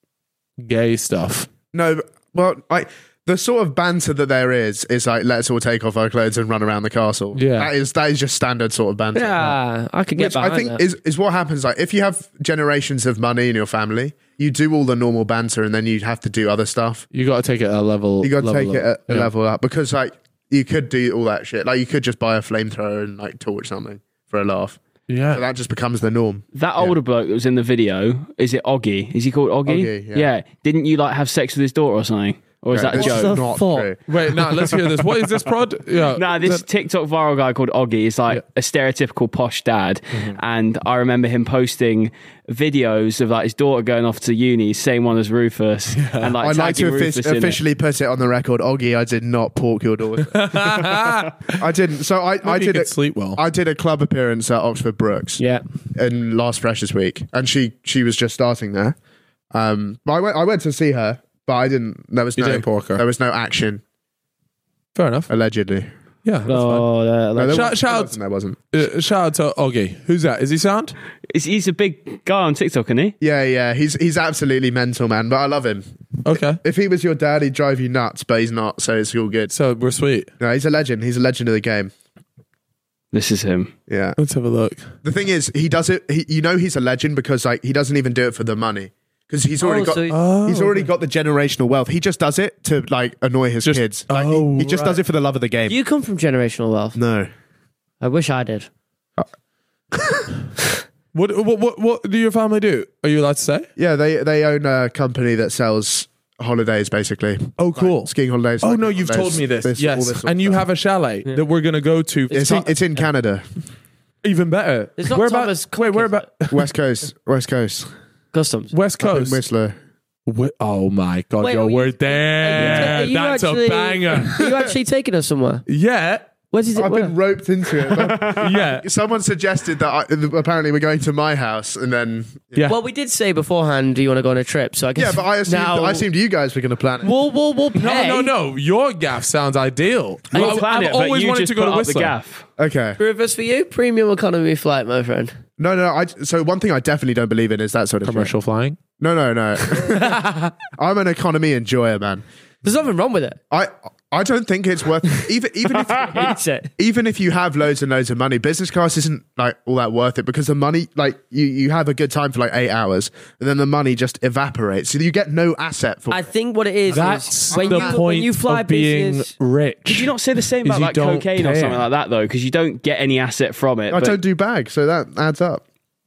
gay stuff? No, well, the sort of banter that there is like, let's all take off our clothes and run around the castle. Yeah. That is just standard sort of banter. Yeah, I could get Which behind I think that. is what happens. Like if you have generations of money in your family, you do all the normal banter and then you have to do other stuff. You got to take it a level. You got to take it a Yeah. level up because like you could do all that shit. Like you could just buy a flamethrower and like torch something for a laugh. Yeah. So that just becomes the norm. That older bloke that was in the video, is it Oggy? Is he called Oggy? Oggy, yeah. Didn't you like have sex with his daughter or something? Or is that a It's joke? the not fuck? true. Wait, now let's hear this. What is this prod? Yeah. No, this TikTok viral guy called Oggy is like a stereotypical posh dad. And I remember him posting videos of like his daughter going off to uni, same one as Rufus. And like I'd like to tagging Rufus in it. officially put it on the record, Oggy, I did not pork your daughter. I didn't. So I Maybe you did could sleep well. I did a club appearance at Oxford Brookes. Yeah. In last Freshers Week, and she was just starting there. But I went to see her, but I didn't. There was You no didn't pork her. There was no action Fair enough. allegedly. Yeah. That's Oh, No, there Shout- was- shout- there wasn't. Shout out to Oggy. Who's that? Is he sound? He's a big guy on TikTok, isn't he? Yeah. He's absolutely mental, man. But I love him. Okay. If he was your dad, he'd drive you nuts. But he's not, so it's all good. So we're sweet. No, he's a legend. He's a legend of the game. This is him. Yeah. Let's have a look. The thing is, he does it. He's a legend because like he doesn't even do it for the money. because he's already he's already got the generational wealth. He just does it to like annoy his kids. Like, he just does it for the love of the game. You come from generational wealth. No. I wish I did. What do your family do? Are you allowed to say? Yeah, they own a company that sells holidays, basically. Oh, cool. Like skiing holidays. Oh, like no, you've holidays, told me this. all Yes. this sort of And you stuff. have a chalet that we're going to go to. It's in Canada. Even better. It's not Where Thomas about? Wait, where about? West Coast. Customs. West Up in Coast. Whistler. Oh my God, Wait, yo, are you- we're there. Are you That's actually- a banger. Are you actually taking us somewhere? Yeah. Where's it? I've been roped into it. But Yeah. someone suggested that apparently we're going to my house, and then Yeah. Well, we did say beforehand, do you want to go on a trip? So I guess. yeah, but I assumed you guys were going to plan it. We'll pay. No. Your gaff sounds ideal. We'll plan I've it, but always you wanted just to go put to up the Whistler. gaff. Okay. Rufus, for you, premium economy flight, my friend. No. So one thing I definitely don't believe in is that sort of Commercial flying. Thing. No. I'm an economy enjoyer, man. There's nothing wrong with it. I don't think it's worth even It's it. even if you have loads and loads of money, business class isn't like all that worth it because the money, like you have a good time for like 8 hours and then the money just evaporates. So you get no asset for I think what it is That's when the you, point when you fly of being business. rich. Did you not say the same Is about you like don't cocaine or care. something like that though? Because you don't get any asset from it. I but- don't do bags, so that adds up.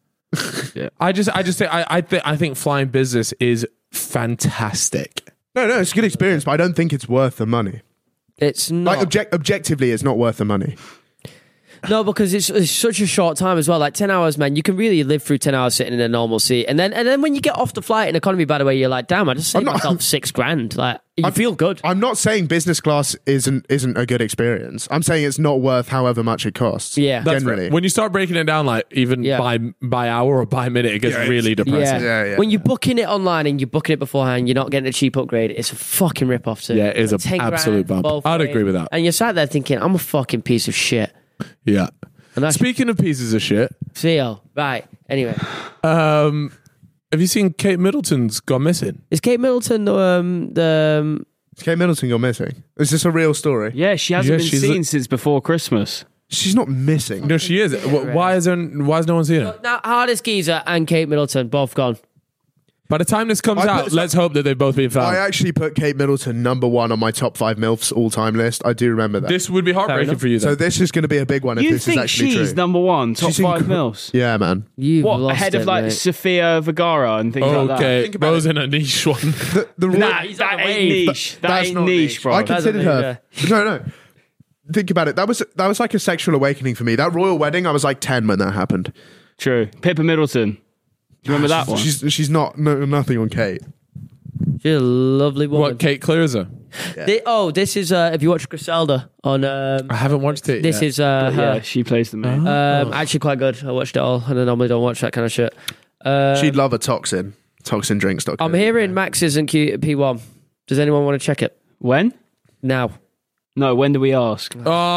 I think flying business is fantastic. No, it's a good experience, but I don't think it's worth the money. It's not. Like objectively, it's not worth the money. No, because it's such a short time as well. Like 10 hours, man. You can really live through 10 hours sitting in a normal seat, and then when you get off the flight in economy, by the way, you're like, damn, I just saved myself $6,000. Like you feel good. I'm not saying business class isn't a good experience. I'm saying it's not worth however much it costs. Yeah. That's generally. When you start breaking it down, like even by hour or by minute, it gets really depressing. Yeah. When you're booking it online and you're booking it beforehand, you're not getting a cheap upgrade. It's a fucking rip off too. Yeah, it is Like an 10 grand absolute bump. both I'd ways. agree with that. And you're sat there thinking, I'm a fucking piece of shit. Yeah. And that's Speaking of pieces of shit, Theo. Right. Anyway, have you seen Kate Middleton's gone missing? is Kate Middleton the Kate Middleton gone missing. Is this a real story? Yeah, she hasn't Yeah, been she's seen since before Christmas. She's not missing. No, she is. Why has no one seen her? now Hardest Geezer and Kate Middleton both gone. By the time this comes I out, put- let's hope that they've both been I found. actually put Kate Middleton number 1 on my top 5 MILFs all-time list. I do remember that. This would be heartbreaking enough. for you, so though. this is going to be a big one if You this is think actually she's true. number one, top She's 5 incre- mils? Yeah, man. You've What, lost ahead of it, like mate. Sofia Vergara and things like that? Okay, Think about Bo's in a niche one. The Royal- Nah, he's on that the ain't wave. niche. That That's ain't not niche, bro. I considered her. Doesn't No. Think about it. That was like a sexual awakening for me. That royal wedding, I was like 10 when that happened. True. Pippa Middleton. Do you remember that one? She's nothing on Kate. She's a lovely woman. What, Kate clears her? This is if you watch Griselda on I haven't watched it this yet. is her. yeah, she plays the main. Actually quite good. I watched it all, and I normally don't watch that kind of shit. She'd love a toxin drinks. I'm hearing Max isn't P1. Does anyone want to check it When? now? No, when do we ask?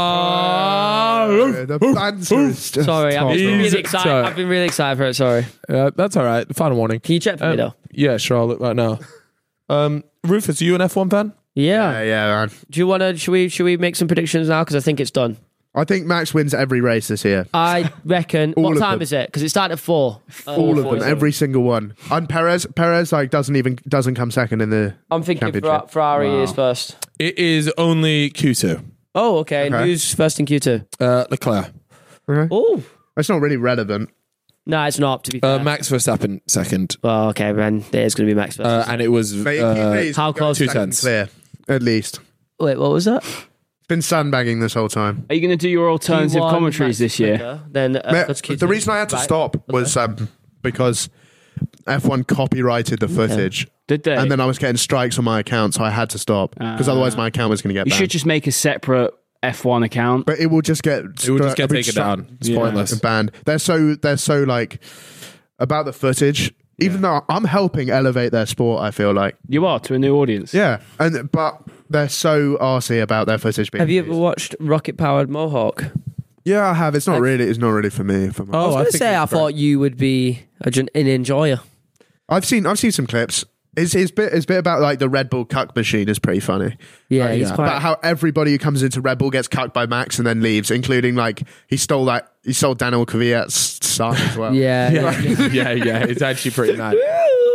Oh, The banter is just Sorry, I've top been Easy. really excited. Sorry. I've been really excited for it. Sorry. that's all right. Final warning. Can you check for me though? Yeah, sure. I'll look right now. Rufus, are you an F1 fan? Yeah. Yeah, man. Do you want to? Should we make some predictions now? Because I think it's done. I think Max wins every race this year. I reckon. All What of time them. is it? Because it started at 4. All of them, every single one. And Perez like doesn't come second in the I'm thinking championship. Ferrari is first. It is only Q2. Oh, okay. Okay. Who's first in Q2? Leclerc. Oh, It's not really relevant. no, it's not. To be fair. Max Verstappen second. Well, okay, then it is going to be Max first. And it was How close? 2 tenths. Clear, at least. Wait, what was that? Been sandbagging this whole time. Are you going to do your alternative Q1, commentaries Max this year? quicker, Then that's Q2. The reason I had to Right. stop was because F1 copyrighted the footage. Did they? And then I was getting strikes on my account, so I had to stop because otherwise my account was going to get you banned. should just make a separate F1 account. But it will just get taken down. It's pointless. banned. They're so like about the footage. Even though I'm helping elevate their sport, I feel like You are to a new audience. but they're so arsey about their footage being. Have you ever used. watched Rocket Powered Mohawk? Yeah, I have. It's not really for me. If I'm I was going to think say it's I thought you would be an enjoyer. I've seen some clips. His bit about like the Red Bull cuck machine is pretty funny. Yeah, he's quite. About how everybody who comes into Red Bull gets cucked by Max and then leaves, including like he stole Daniel Kvyat's son as well. Yeah. yeah, it's actually pretty mad.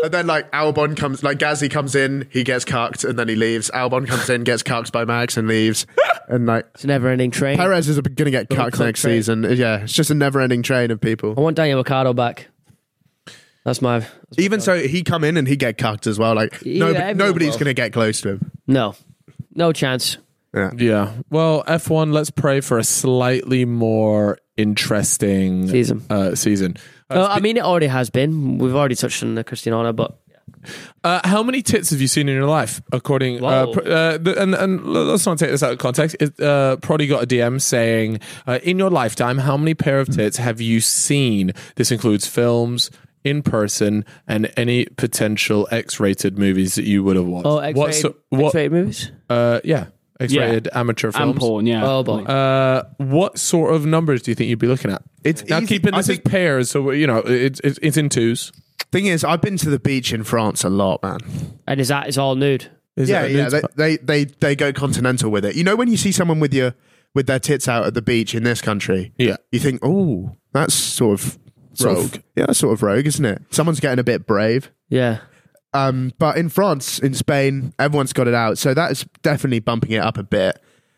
And then like Albon comes, like Gasly comes in, he gets cucked, and then he leaves. Albon comes in, gets cucked by Max, and leaves. And like It's a never-ending train. Perez is going to get cucked next season. Yeah, it's just a never-ending train of people. I want Daniel Ricciardo back. That's my Even so, he come in and he get cucked as well. Like Yeah, nobody's will. going to get close to him. no chance. Yeah. Well, F1, let's pray for a slightly more interesting Season. season. I mean, it already has been. We've already touched on the Christian Horner, but How many tits have you seen in your life? According, Whoa. and let's not take this out of context. Prodi got a DM saying, in your lifetime, how many pair of tits have you seen? This includes films, in person, and any potential X-rated movies that you would have watched. X-rated movies? Yeah, X-rated amateur films. And porn, yeah. Oh, boy. What sort of numbers do you think you'd be looking at? It's now easy- keeping I this as think- pairs, so it's in twos. Thing is, I've been to the beach in France a lot, man. And it's all nude. Is Yeah, it a yeah. nude They go continental with it. You know, when you see someone with their tits out at the beach in this country, Yeah. you think, oh, that's sort of Rogue. Yeah, that's sort of rogue, isn't it? Someone's getting a bit brave. Yeah. But in France, in Spain, everyone's got it out, so that is definitely bumping it up a bit.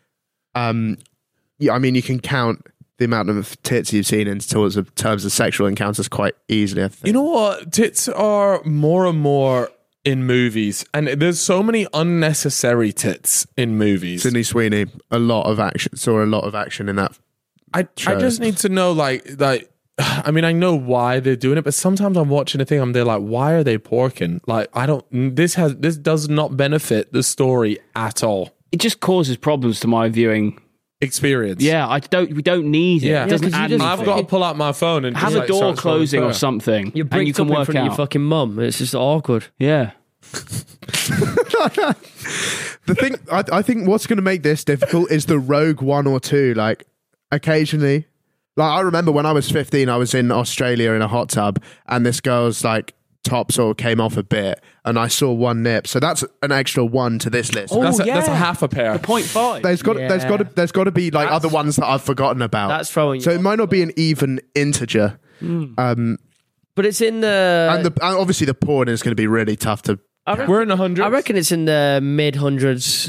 Yeah, I mean, you can count the amount of tits you've seen in terms of sexual encounters quite easily, I think. You know what? Tits are more and more in movies, and there's so many unnecessary tits in movies. Sydney Sweeney, saw a lot of action in that. I show. just need to know, like, I mean, I know why they're doing it, but sometimes I'm watching a thing, I'm there like, why are they porking? Like, this does not benefit the story at all. It just causes problems to my viewing Experience. Yeah, we don't need it. Yeah. It doesn't 'cause you add just- I've anything. got to pull out my phone and Have just, a like, door start scrolling closing through or it. something, You're and you bricked can up in work front of your out. fucking mum. It's just awkward. Yeah. The thing, I think what's going to make this difficult is the rogue one or two. Like, occasionally, like I remember when I was 15, I was in Australia in a hot tub, and this girl's like top sort of came off a bit, and I saw one nip. So that's an extra one to this list. That's a yeah. half a pair. The 0.5. There's got to be like other ones that I've forgotten about. That's throwing So you it off. might not be an even integer. But it's in the... And obviously the porn is going to be really tough to. We're in the hundreds. I reckon it's in the mid-hundreds.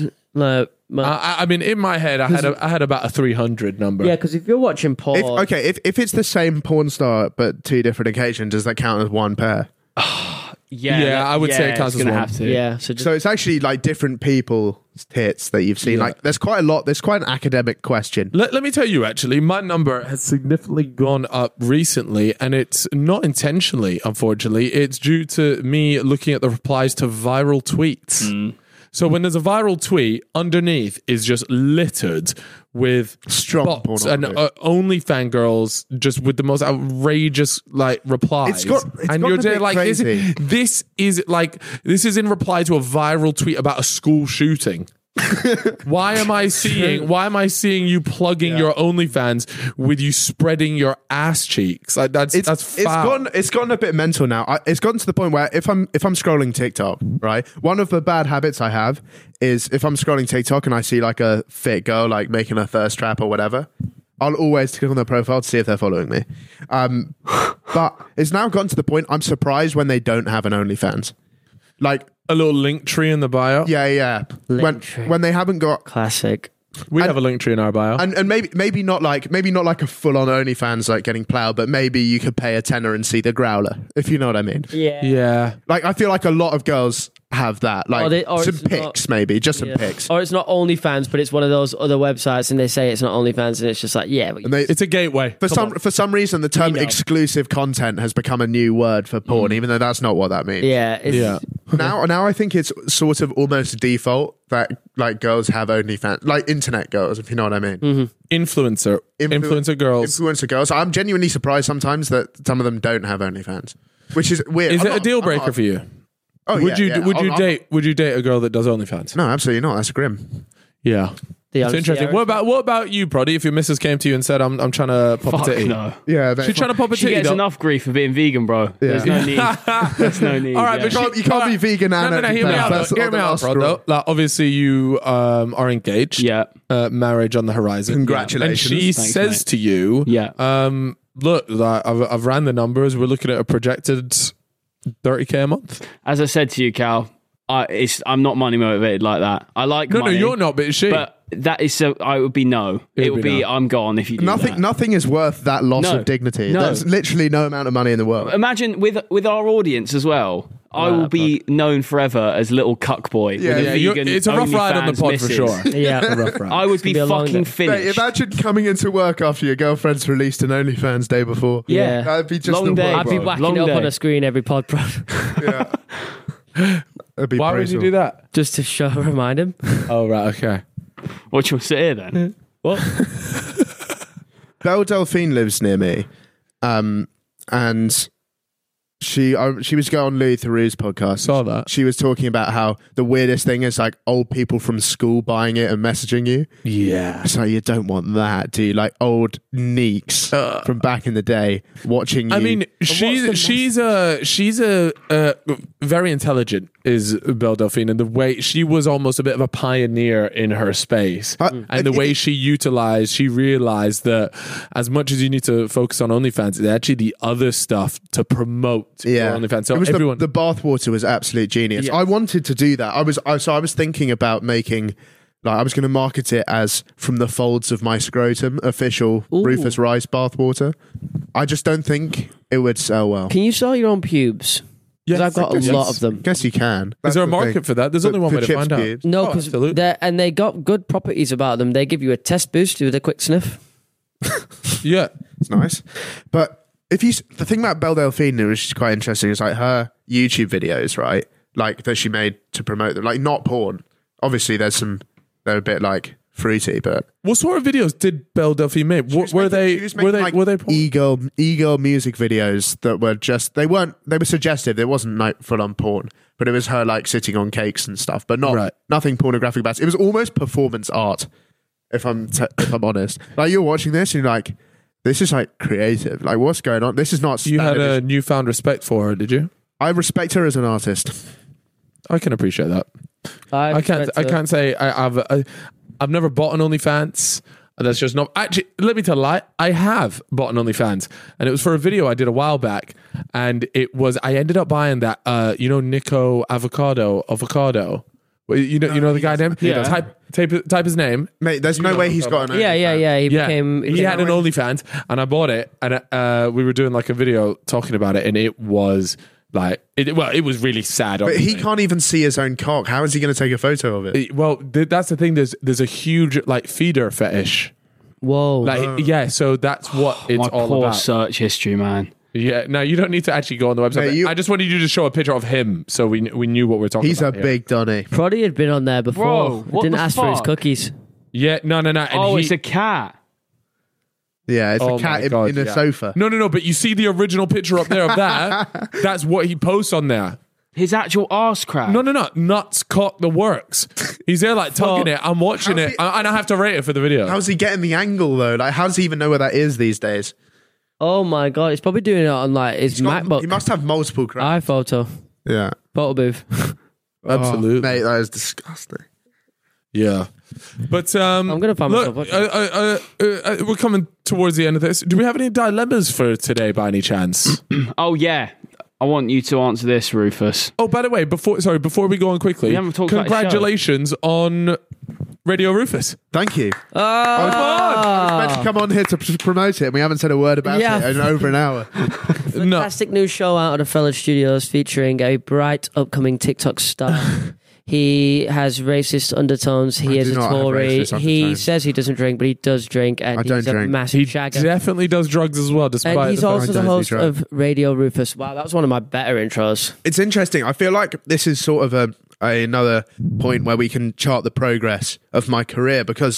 I mean, in my head, I had about a 300 number. Yeah, because if you're watching porn... If it's the same porn star but two different occasions, does that count as one pair? Yeah, I would say it counts it's as gonna one. have to. Yeah, so just... So it's actually like different people's tits that you've seen. Yeah. Like there's quite a lot. There's quite an academic question. Let me tell you, actually, my number has significantly gone up recently, and it's not intentionally, unfortunately. It's due to me looking at the replies to viral tweets. So when there's a viral tweet, underneath is just littered with Strong bots and pornography. OnlyFans girls just with the most outrageous like replies. It's and gotten you're a there bit like crazy. this is in reply to a viral tweet about a school shooting. Why am I seeing you plugging your OnlyFans with you spreading your ass cheeks? Like that's foul. It's gotten a bit mental now. It's gotten to the point where if I'm scrolling TikTok, right, one of the bad habits I have is if I'm scrolling TikTok and I see like a fit girl like making a thirst trap or whatever, I'll always click on their profile to see if they're following me. But it's now gotten to the point I'm surprised when they don't have an OnlyFans. Like A little link tree in the bio. yeah. Linktree. When they haven't got Classic. We have a link tree in our bio. and maybe not like a full on OnlyFans like getting plowed, but maybe you could pay a tenner and see the growler, if you know what I mean. Yeah. Like I feel like a lot of girls have that. Like or some it's pics, not- maybe just some Yeah. pics. Or it's not OnlyFans, but it's one of those other websites, and they say it's not OnlyFans, and it's just like, yeah. But And they, It's a gateway. for some reason, the term We know. exclusive content has become a new word for porn, even though that's not what that means. yeah, it's, Yeah. Now I think it's sort of almost default that like girls have OnlyFans, like internet girls, if you know what I mean. Influencer girls. Influencer girls. I'm genuinely surprised sometimes that some of them don't have OnlyFans, which is weird. Is I'm it a not- deal I'm breaker not- for you? Oh, Would yeah, you yeah. would you date a girl that does OnlyFans? No, absolutely not. That's grim. Yeah. The It's honesty interesting. hours. What about you, Proddy? If your missus came to you and said, "I'm trying to pop Fuck a titty," no. Yeah, she's trying to pop a She titty. gets though. enough grief for being vegan, bro. There's no need. There's no need. All right, yeah. but You can't be vegan and No, hear me out. That's Hear on me the out, last bro. straw. Though. Like, obviously, you are engaged. Yeah. Marriage on the horizon. Congratulations. And she Thanks, says mate. to you, Yeah. look, like, I've ran the numbers. We're looking at a projected 30K a month. As I said to you, Cal, I'm not money motivated like that. I like money. No, you're not, but it's she. But that is so. I would be no. It would be no. I'm gone if you do that. Nothing is worth that loss of dignity. No. There's literally no amount of money in the world. Imagine with our audience as well. I will be known forever as little cuck boy. Yeah, with a vegan it's a rough ride on the pod for sure. Yeah, a rough ride. I would be fucking finished. Mate, imagine coming into work after your girlfriend's released an OnlyFans day before. Yeah. That'd be just Long day. I'd be whacking it up on a screen every pod, bro. Yeah. Be Why would you do that? Just to remind him. Oh, right, okay. What, you want to sit here then? What? Belle Delphine lives near me, and she was going on Louis Theroux's podcast. Saw that. She was talking about how the weirdest thing is like old people from school buying it and messaging you. Yeah. It's like, you don't want that, do you? Like old neeks from back in the day watching you. I mean, she's a very intelligent, is Belle Delphine, and the way she was almost a bit of a pioneer in her space, and the way she realized that as much as you need to focus on OnlyFans, it's actually the other stuff to promote your OnlyFans. So it was everyone, the bathwater was absolute genius. Yes. I wanted to do that. I was thinking about making. Like, I was going to market it as from the folds of my scrotum, official Rufus Rice bathwater. I just don't think it would sell well. Can you sell your own pubes? yes, I've got a lot of them. Guess you can. Is there a market for that? There's only one way to find out. No, because they got good properties about them. They give you a test boost with a quick sniff. Yeah, It's nice. But the thing about Belle Delphine, which is quite interesting, is like her YouTube videos, right? Like that she made to promote them, like not porn. Obviously, they're a bit like fruity, but what sort of videos did Belle Delphine make? Were they porn? e-girl music videos that were just they were suggestive. It wasn't like full on porn, but it was her like sitting on cakes and stuff, but nothing pornographic about it. It was almost performance art, if I'm honest. Like you're watching this and you're like, this is like creative. Like what's going on? This is not. You had a newfound respect for her, did you? I respect her as an artist. I can appreciate that. I can't say I've never bought an OnlyFans. That's just not actually. Let me tell a lie. I have bought an OnlyFans, and it was for a video I did a while back, and I ended up buying that. Nico Avocado. You know the guy name. Yeah. Type his name, mate. There's no way he's got an OnlyFans. He had an OnlyFans, and I bought it, and we were doing like a video talking about it, and it was. It was really sad. But he can't even see his own cock. How is he going to take a photo of it? That's the thing. There's a huge like feeder fetish. Whoa. So that's what it's my all poor about. Search history, man. Yeah, no, you don't need to actually go on the website. Mate, I just wanted you to show a picture of him so we knew what we're talking He's about. He's a big Donny. Proddy had been on there before. Bro, what didn't the ask for his fuck? cookies. Yeah, no. And it's a cat. Yeah, it's a cat in a sofa. No, but you see the original picture up there of that? That's what he posts on there. His actual arse crack. No. Nuts, cock, the works. He's there like tugging it. I'm watching it. And I have to rate it for the video. How's he getting the angle though? Like, how does he even know where that is these days? Oh my god, he's probably doing it on like his MacBook. He must have multiple cracks. iPhoto. Yeah. Photo booth. Absolutely. Mate, that is disgusting. Yeah. But I'm going to find myself. we're coming towards the end of this. Do we have any dilemmas for today by any chance? Oh, yeah. I want you to answer this, Rufus. Oh, by the way, before we go on quickly, We haven't talked about his show. congratulations on Radio Rufus. Thank you. I was meant to come on here to promote it, and we haven't said a word about it in over an hour. Fantastic new show out of the Fellas Studios featuring a bright upcoming TikTok star. He has racist undertones. He is a Tory. He says he doesn't drink, but he does drink, and he's a massive shagger. He definitely does drugs as well, despite and he's also the host of Radio Rufus. Wow, that was one of my better intros. It's interesting. I feel like this is sort of another point where we can chart the progress of my career, because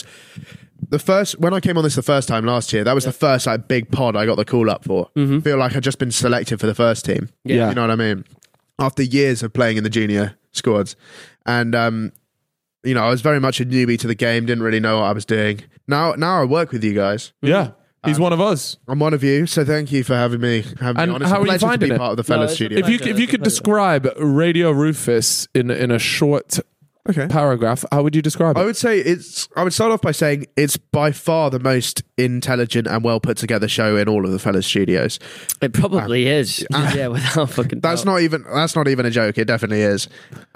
when I came on this the first time last year, that was the first like big pod I got the call up for. I feel like I'd just been selected for the first team. Yeah. You know what I mean? After years of playing in the junior squads. And, I was very much a newbie to the game, didn't really know what I was doing. Now I work with you guys. Yeah. He's one of us. I'm one of you, so thank you for having me on. It's how a are you pleasure to finding be it? part of the Fellas Studio. If you could describe Radio Rufus in a short paragraph, how would you describe it? I would say I would start off by saying it's by far the most intelligent and well put together show in all of the Fellas Studios. It probably is. Yeah, without fucking That's doubt. not even a joke. It definitely is.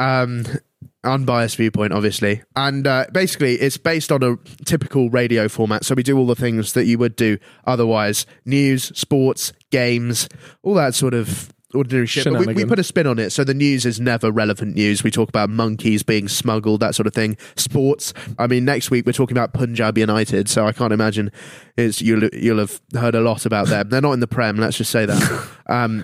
Unbiased viewpoint, obviously, and basically it's based on a typical radio format. So we do all the things that you would do otherwise: news, sports, games, all that sort of ordinary shit. But we put a spin on it, so the news is never relevant news. We talk about monkeys being smuggled, that sort of thing. Sports. I mean, next week we're talking about Punjab United, so I can't imagine you'll have heard a lot about them. They're not in the Prem. Let's just say that.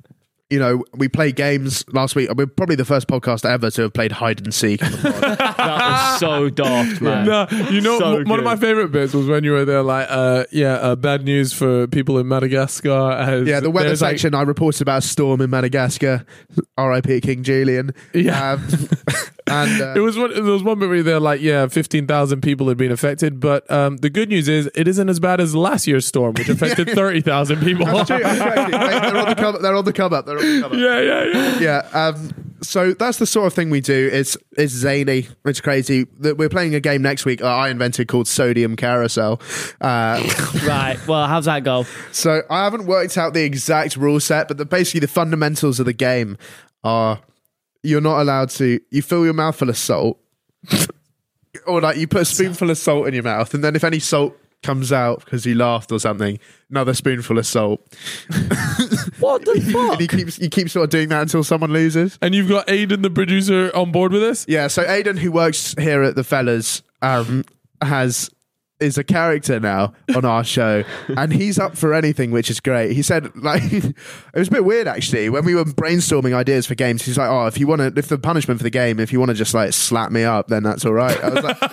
We played games last week. We're probably the first podcast ever to have played hide and seek. That was so daft, man. No, So one of my favorite bits was when you were there, like, bad news for people in Madagascar. The weather section. I reported about a storm in Madagascar. R.I.P. King Julian. Yeah. And there was one bit where they're like, 15,000 people had been affected, but the good news is it isn't as bad as last year's storm, which affected 30,000 people. That's true. They're on the come up. Yeah. So that's the sort of thing we do. It's zany. It's crazy. We're playing a game next week I invented called Sodium Carousel. Right. Well, how's that go? So I haven't worked out the exact rule set, but basically the fundamentals of the game are you're not allowed to. You fill your mouth full of salt, or like you put a spoonful of salt in your mouth, and then if any salt comes out because you laughed or something, another spoonful of salt. What the fuck? And you keep sort of doing that until someone loses. And you've got Aidan, the producer, on board with this? Yeah, so Aidan, who works here at the Fellas, is a character now on our show, and he's up for anything, which is great. He said, like, it was a bit weird actually when we were brainstorming ideas for games. He's like, if the punishment for the game, if you want to just like slap me up, then that's all right.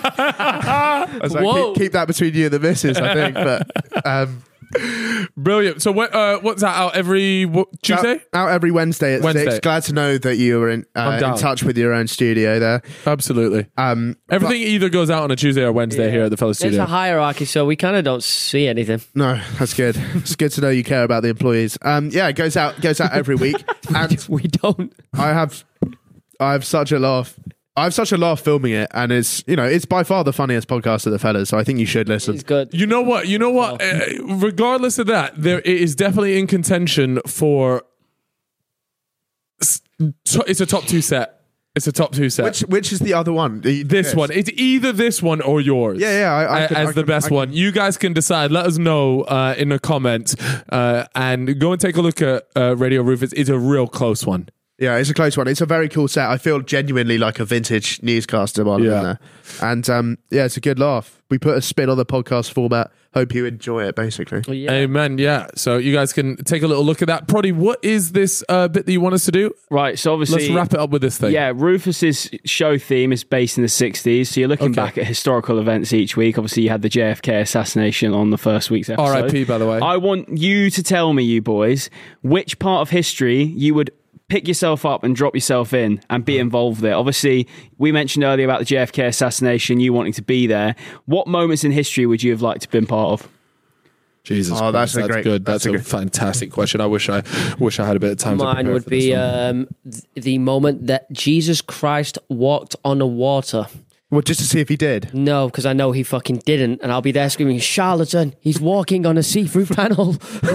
I was like, keep that between you and the missus, I think. But brilliant. So what's that out every Tuesday? Out every Wednesday at 6. Glad to know that you were in touch with your own studio there. Absolutely. Everything either goes out on a Tuesday or Wednesday here at the Fellas Studio. There's a hierarchy, so we kind of don't see anything. No, that's good. It's good to know you care about the employees. It goes out every week. And We don't. I have such a laugh. I have such a laugh filming it, and it's by far the funniest podcast of the Fellas, so I think you should listen. It's good. You know what? Regardless of that, it is definitely in contention for. It's a top 2 set. It's a top 2 set. Which is the other one? This one. It's either this one or yours. Yeah. The best one. You guys can decide. Let us know in the comments, and go and take a look at Radio Rufus. It's a real close one. Yeah, it's a close one. It's a very cool set. I feel genuinely like a vintage newscaster while I'm in there. And it's a good laugh. We put a spin on the podcast format. Hope you enjoy it, basically. Well, yeah. Amen. Yeah. So you guys can take a little look at that. Proddy, what is this bit that you want us to do? Right, so obviously... Let's wrap it up with this thing. Yeah, Rufus's show theme is based in the 60s, so you're looking back at historical events each week. Obviously, you had the JFK assassination on the first week's episode. R.I.P., by the way. I want you to tell me, you boys, which part of history you would pick yourself up and drop yourself in and be involved there. Obviously, we mentioned earlier about the JFK assassination, you wanting to be there. What moments in history would you have liked to have been part of? Jesus Christ, that's great, good. That's a fantastic question. I wish I had a bit of time. Mine would be the moment that Jesus Christ walked on the water. Well, just to see if he did. No, because I know he fucking didn't, and I'll be there screaming, "Charlatan! He's walking on a see-through panel."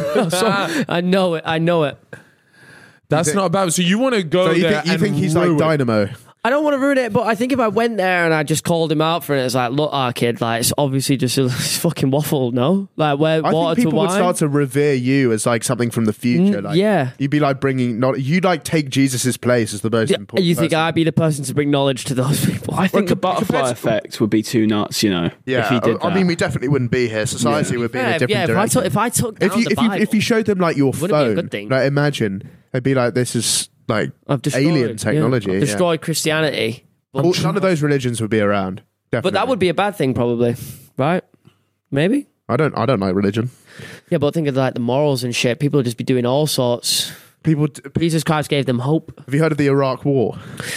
So, I know it. That's not bad. So you want to go there? You think he's like Dynamo? I don't want to ruin it, but I think if I went there and I just called him out for it, it's like, look, kid, like, it's obviously just a fucking waffle, no? Like, where I water think people to would wine. start to revere you as like something from the future. Like, yeah. You'd be like you'd like take Jesus's place as the most important You think person. I'd be the person to bring knowledge to those people? I think the butterfly effect would be too nuts, if he did that. I mean, we definitely wouldn't be here. Society would be in a different direction. If I took down the Bible, if you showed them like your wouldn't be a phone, good thing. like imagine they'd be like, this is like I've destroyed, alien technology. I've destroyed Christianity. Well, none of those religions would be around. Definitely. But that would be a bad thing, probably, right? Maybe. I don't like religion. Yeah, but think of like the morals and shit. People would just be doing all sorts. Jesus Christ gave them hope. Have you heard of the Iraq War?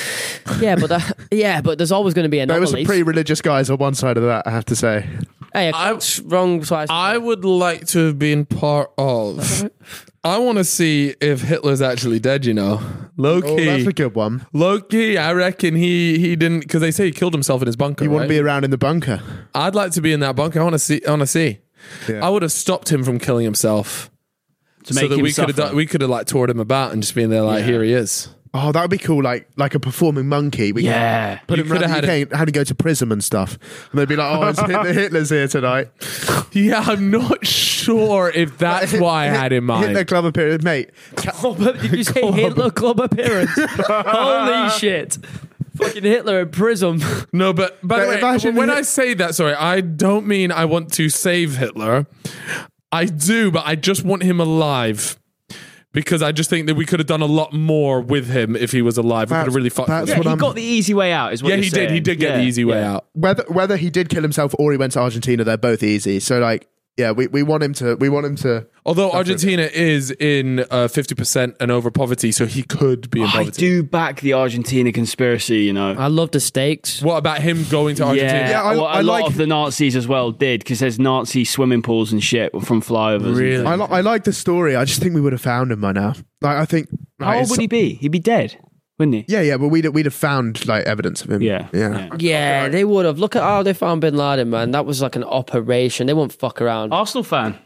But there's always going to be There were anomalies. some pretty religious guys on one side of that, I have to say. Hey, wrong side. I would like to have been part of. I want to see if Hitler's actually dead. Low Oh, key. that's a good one. Low key, I reckon he didn't, because they say he killed himself in his bunker. You want right? to be around in the bunker. I'd like to be in that bunker. I want to see. Yeah. I would have stopped him from killing himself. To make that him we could have suffer. like toured him about and just being there like, here he is. Oh, that would be cool. Like a performing monkey. We Yeah. Put You him around coulda the had UK, how to go to prison and stuff. And they'd be like, oh, it's Hitler's here tonight. Yeah, I'm not sure if that's what I had in mind. Hitler club appearance, mate. Did you say Hitler club appearance? Holy shit. Fucking Hitler in prison. No, but by the way, imagine when Hit- I say that, sorry, I don't mean I want to save Hitler. I do, but I just want him alive. Because I just think that we could have done a lot more with him if he was alive. We could have really fucked that's with him. what He I'm- got the easy way out, is what Yeah, you're he saying. did. He did get the Yeah, easy way yeah. out. Whether he did kill himself or he went to Argentina, they're both easy. So like, yeah, we want him to. Although Argentina is in 50% and over poverty, so he could be in I poverty. do back the Argentina conspiracy, you know. I love the steaks. What about him going to Argentina? Yeah, Yeah, I a lot like- of the Nazis as well did, because there's Nazi swimming pools and shit from flyovers. and Really? things. I like the story. I just think we would have found him by now. Like, I think. How old would he be? He'd be dead, wouldn't he? Yeah, but we'd have found like evidence of him. Yeah. yeah. Yeah, they would have. Look at how they found Bin Laden, man. That was like an operation. They won't fuck around. Arsenal fan.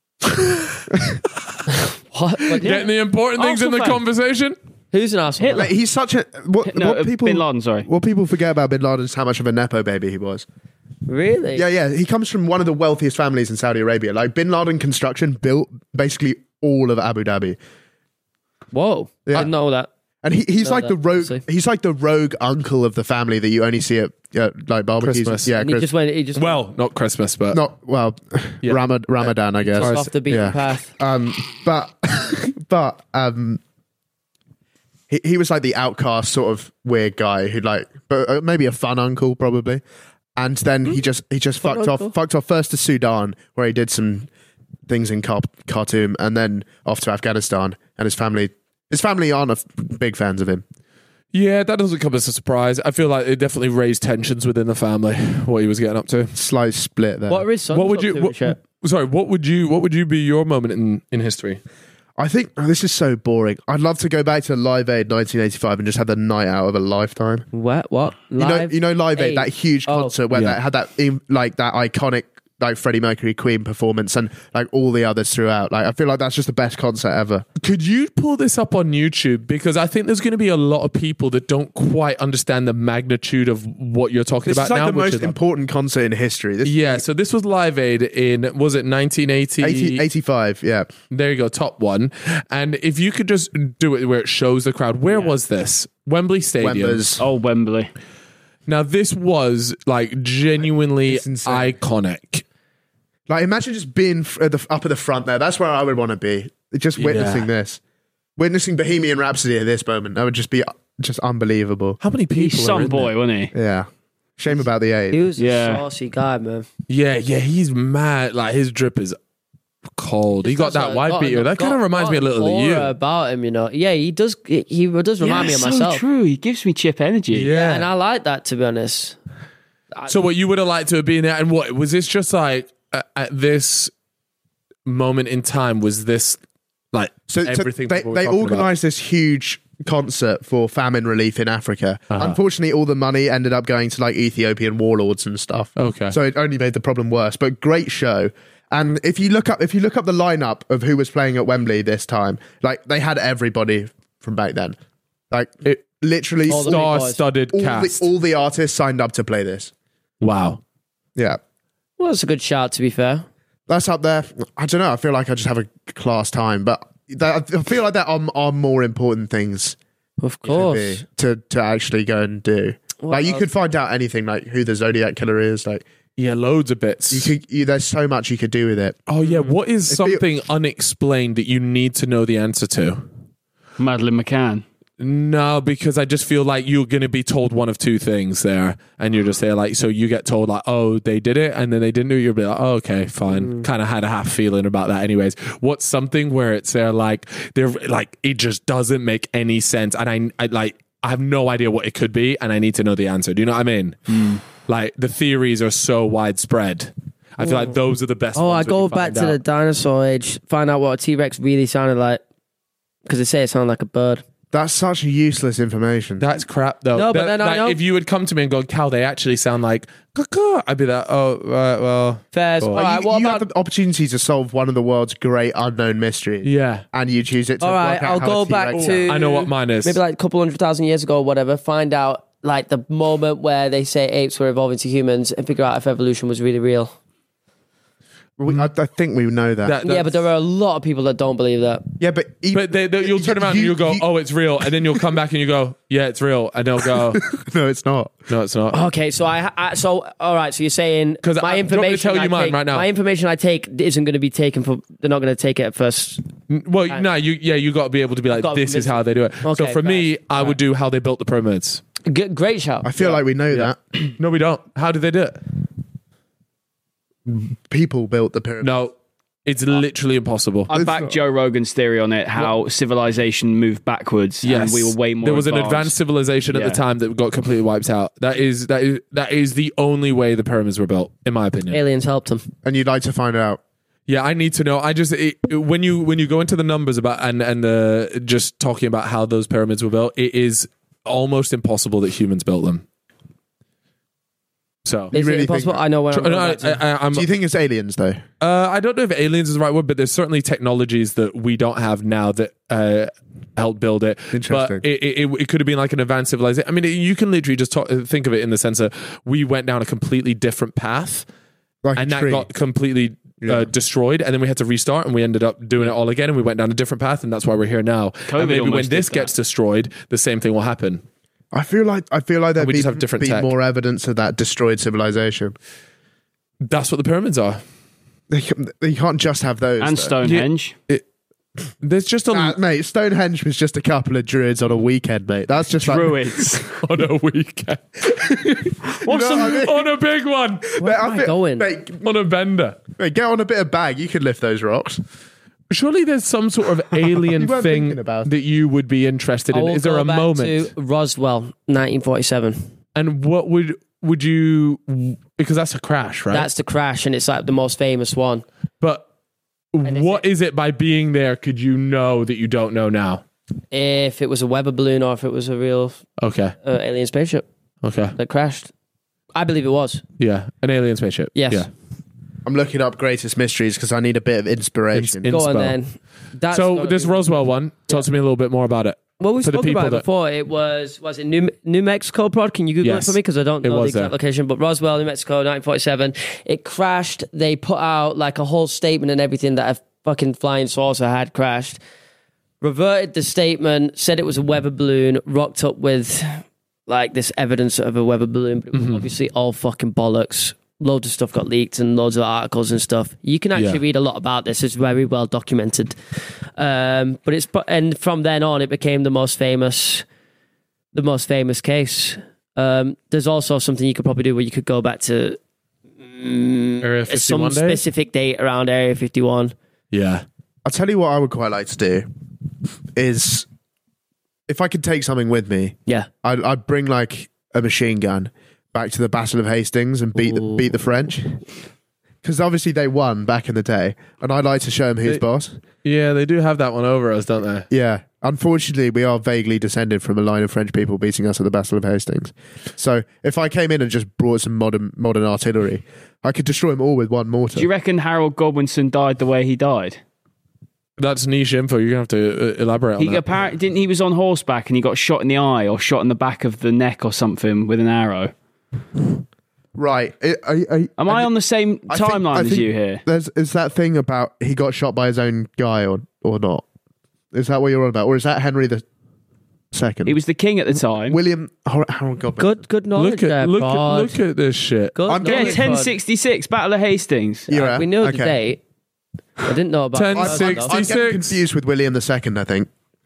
What? Like, Getting the important things in Arsenal the fan. conversation? who's an Arsenal? Hitler. Like, he's such a what people Bin Laden, sorry. What people forget about Bin Laden is how much of a nepo baby he was. Really? Yeah. He comes from one of the wealthiest families in Saudi Arabia. Like Bin Laden Construction built basically all of Abu Dhabi, Whoa. Yeah. I didn't know that. and he's Know like the that, rogue. obviously. He's like the rogue uncle of the family that you only see at like barbecues. Christmas. Yeah, And he just went. He just Well, not Christmas, but not well, Yeah. Ramadan, I guess. went off the beaten Yeah. path. But he was like the outcast sort of weird guy who like, but maybe a fun uncle probably. And then he just fucked off first to Sudan where he did some things in Khartoum, and then off to Afghanistan. And his family aren't big fans of him. yeah, that doesn't come as a surprise. I feel like it definitely raised tensions within the family, what he was getting up to. Slight split there. What are his sons What would up you? to and shit? What would you be your moment in history? I think this is so boring. I'd love to go back to Live Aid 1985 and just have the night out of a lifetime. What? Live You know Live Aid, Aid? that huge Oh. concert where Yeah. that had that iconic like Freddie Mercury Queen performance and like all the others throughout. Like I feel like that's just the best concert ever. Could you pull this up on YouTube? Because I think there's going to be a lot of people that don't quite understand the magnitude of what you're talking This about is like now. the which most is like- important concert in history. This yeah, so this was Live Aid in, was it 1980? 85, yeah. There you go, top one. And if you could just do it where it shows the crowd. Where was this? Wembley Stadium. Wembers. Old Wembley. Now, this was like genuinely It's insane. iconic. Like imagine just being up at the front there. That's where I would want to be. Just witnessing this. Witnessing Bohemian Rhapsody at this moment. That would just be just unbelievable. How many people He's are some in boy, there? wasn't he? Yeah. Shame about the He aid. was a Yeah. saucy guy, man. Yeah, he's mad. Like his drip is cold. He got that white beater. That kind of reminds me a little of you. About him, you know. Yeah, he does. He does remind me of so myself. true. He gives me chip energy. Yeah. And I like that, to be honest. So what you would have liked to have been there, and what was this just like at this moment in time? Was this like everything they people were talking about? organised this huge concert for famine relief in Africa. Unfortunately, all the money ended up going to like Ethiopian warlords and stuff. Okay. So it only made the problem worse. But great show. And if you look up the lineup of who was playing at Wembley this time, like they had everybody from back then. Like It- literally All the Star-studded all cast. the, all the artists signed up to play this. Wow. Yeah. Well, that's a good shout, to be fair. That's up there. I don't know. I feel like I just have a class time, but I feel like there are more important things Of you could course. be to actually go and do. What Like you else? could find out anything, like who the Zodiac Killer is. Like Yeah, loads of bits. there's so much you could do with it. Oh yeah, what is If you- something unexplained that you need to know the answer to? Madeleine McCann. No, because I just feel like you're going to be told one of two things there, and you're just there like, so you get told like, oh, they did it, and then they didn't do it. You'll be like, oh, okay, fine. Kind of had a half feeling about that, anyways. What's something where it's there like they're like it just doesn't make any sense, and I have no idea what it could be, and I need to know the answer. Do you know what I mean? Like the theories are so widespread. I feel like those are the best. Oh, I ones when go you back find to the out. dinosaur age, find out what a T-Rex really sounded like. Because they say it sounded like a bird. That's such useless information. That's crap, though. No, but then I know. if you would come to me and go, Cal, they actually sound like caw, I'd be like, oh, right, well. Fairs. Cool. All right, what you about... have the opportunity to solve one of the world's great unknown mysteries. Yeah. And you choose it to All right, work out I'll how go a back T-Rex to... I know what mine is. Maybe like a couple 100,000 years ago or whatever, find out like the moment where they say apes were evolving to humans and figure out if evolution was really real. I think we know that. Yeah, but there are a lot of people that don't believe that. Yeah, but you'll turn around and you'll go, oh, it's real. And then you'll come back and you go, yeah, it's real. And they'll go, no, it's not. no, it's not. Okay, so all right, so you're saying 'Cause my do you want me to information tell you I mine take, right now? my information I take isn't going to be taken for. They're not going to take it at first. Well, no, you got to be able to be like, Gotta this is convince how they do it. So Okay, for me, right. I would do how they built the pyramids. Great shout. I feel like we know that. No, we don't. How did they do it? People built the pyramid. No, it's literally impossible. I back Joe Rogan's theory on it, how civilization moved backwards and we were way more There was an advanced civilization at the Yeah. time that got completely wiped out. That is the only way the pyramids were built, in my opinion. Aliens helped them. And you'd like to find out. Yeah, I need to know. When you go into the numbers about and just talking about how those pyramids were built, it is almost impossible that humans built them. So Is really it impossible? think that? I know where I'm going back to. I'm, Do you think it's aliens, though? I don't know if aliens is the right word, but there's certainly technologies that we don't have now that helped build it. Interesting. But it could have been like an advanced civilization. I mean, you can literally just think of it in the sense that we went down a completely different path, Like and a that tree. got completely destroyed, and then we had to restart, and we ended up doing it all again, and we went down a different path, and that's why we're here now. COVID And maybe when almost this did that. gets destroyed, the same thing will happen. I feel like there'd we just have different be tech. more evidence of that destroyed civilization. That's what the pyramids are. They can't just have those. and though. Stonehenge. There's just a Mate, Stonehenge was just a couple of druids on a weekend, mate. That's just like... Druids. on a weekend. You know what I mean? On a big one. Mate, am I going? Mate, On a bender. mate, get on a bit of bag. You could lift those rocks. Surely there's some sort of alien You weren't thing thinking about it. that you would be interested I in. will Is there go a back moment? to Roswell, 1947. And what would you? Because that's a crash, right? That's the crash, and it's like the most famous one. But what is it by being there? Could you know that you don't know now? If it was a weather balloon or if it was a real Okay. alien spaceship Okay. that crashed, I believe it was. Yeah. An alien spaceship. Yes. Yeah. I'm looking up greatest mysteries because I need a bit of inspiration. In- Go on Inspo. then. That's So gotta this be- Roswell one, talk to me a little bit more about it. Well, we for the spoke about people it that- before. It was it New Mexico, Prod? Can you Google Yes. it for me? Because I don't It know the was exact there. location. But Roswell, New Mexico, 1947. It crashed. They put out like a whole statement and everything that a fucking flying saucer had crashed. Reverted the statement, said it was a weather balloon, rocked up with like this evidence of a weather balloon. But it was obviously all fucking bollocks. Loads of stuff got leaked and loads of articles and stuff. You can actually read a lot about this. It's very well documented. And from then on, it became the most famous case. There's also something you could probably do where you could go back to Area 51 some days? specific date around Area 51. Yeah. I'll tell you what I would quite like to do is if I could take something with me, Yeah. I'd bring like a machine gun back to the Battle of Hastings and beat the French. Because obviously they won back in the day, and I'd like to show them who's boss. Yeah, they do have that one over us, don't they? Yeah. Unfortunately, we are vaguely descended from a line of French people beating us at the Battle of Hastings. So if I came in and just brought some modern artillery, I could destroy them all with one mortar. Do you reckon Harold Godwinson died the way he died? That's niche info. You're going to have to elaborate on He that. apparently didn't. He was on horseback and he got shot in the eye or shot in the back of the neck or something with an arrow. Right. Am I on the same timeline as you here? Is that thing about he got shot by his own guy or not? Is that what you're on about? Or is that Henry the Second? He was the king at the time. Harold Godwin. Good knowledge there, look Prod. at this shit. Good I'm Yeah, getting knowledge, Prod. 1066, Battle of Hastings. You're right. We know the Okay. date. I didn't know about 1060. I'm getting confused with William II, I think.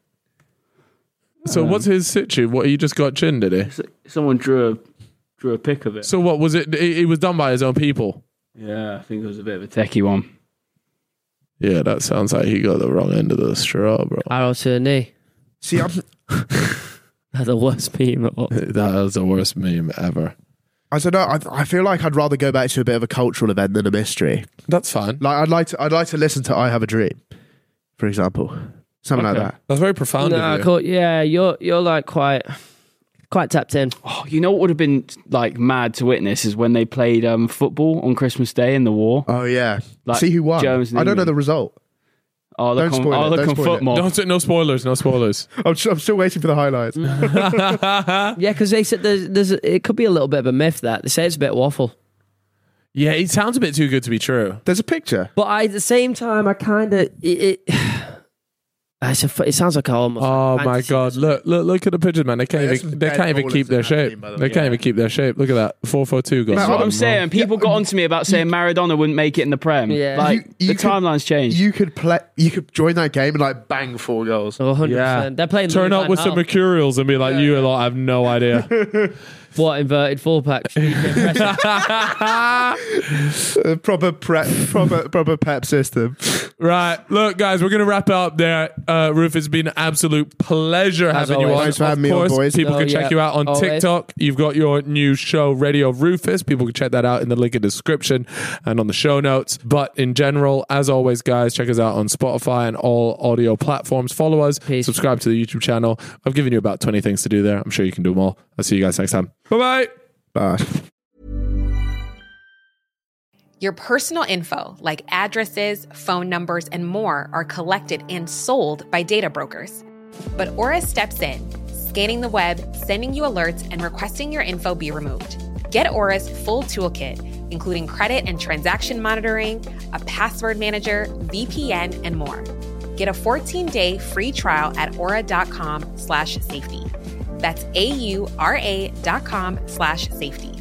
So what's his situ? What, he just got chin, did he? Someone drew a pic of it. So what was it? It was done by his own people. Yeah, I think it was a bit of a techie one. Yeah, that sounds like he got the wrong end of the straw, bro. Arrow to the knee. See, That's the worst meme. That was the worst meme ever. I don't know. I feel like I'd rather go back to a bit of a cultural event than a mystery. That's fine. Like I'd like to listen to "I Have a Dream," for example. Something like Okay. that. That's very profound No, of you. cool. Yeah, you're like quite tapped in. Oh, you know what would have been like mad to witness is when they played football on Christmas Day in the war. Oh, yeah. Like See who won. Germans and I don't know England. the result. Oh, look Don't on, spoil it, look don't on spoil it. football. No spoilers, no spoilers. I'm still waiting for the highlights. Yeah, because they said it could be a little bit of a myth that they say it's a bit waffle. Yeah, it sounds a bit too good to be true. There's a picture. But at the same time, I kind of it sounds like almost. Oh like my fantasy. god! Look at the pictures, man. They can't there's even some they dead can't even ballers keep in their that shape. team, by the They way. can't even keep their shape. Look at that 4-4-2 goal. That's what I'm saying. People got onto me about saying Maradona wouldn't make it in the Prem. Yeah. Like You the could- timeline's changed. You could join that game and like bang 4 goals. Oh, 100%. Yeah, They're playing. turn Louis up van with some Gaal. mercurials and be like, you lot have no idea. What inverted full pack? Proper Pep system. Right, look, guys, we're gonna wrap it up there. Rufus, it's been an absolute pleasure As having you always. on. Thanks for having me Of on, course, boys. people Oh, can check yeah. you out on Always. TikTok. You've got your new show, Radio Rufus. People can check that out in the link in the description and on the show notes. But in general, as always, guys, check us out on Spotify and all audio platforms. Follow us, Peace. subscribe to the YouTube channel. I've given you about 20 things to do there. I'm sure you can do them all. I'll see you guys next time. Bye-bye. Bye. Your personal info, like addresses, phone numbers, and more, are collected and sold by data brokers. But Aura steps in, scanning the web, sending you alerts, and requesting your info be removed. Get Aura's full toolkit, including credit and transaction monitoring, a password manager, VPN, and more. Get a 14-day free trial at aura.com/safety. That's AURA.com/safety.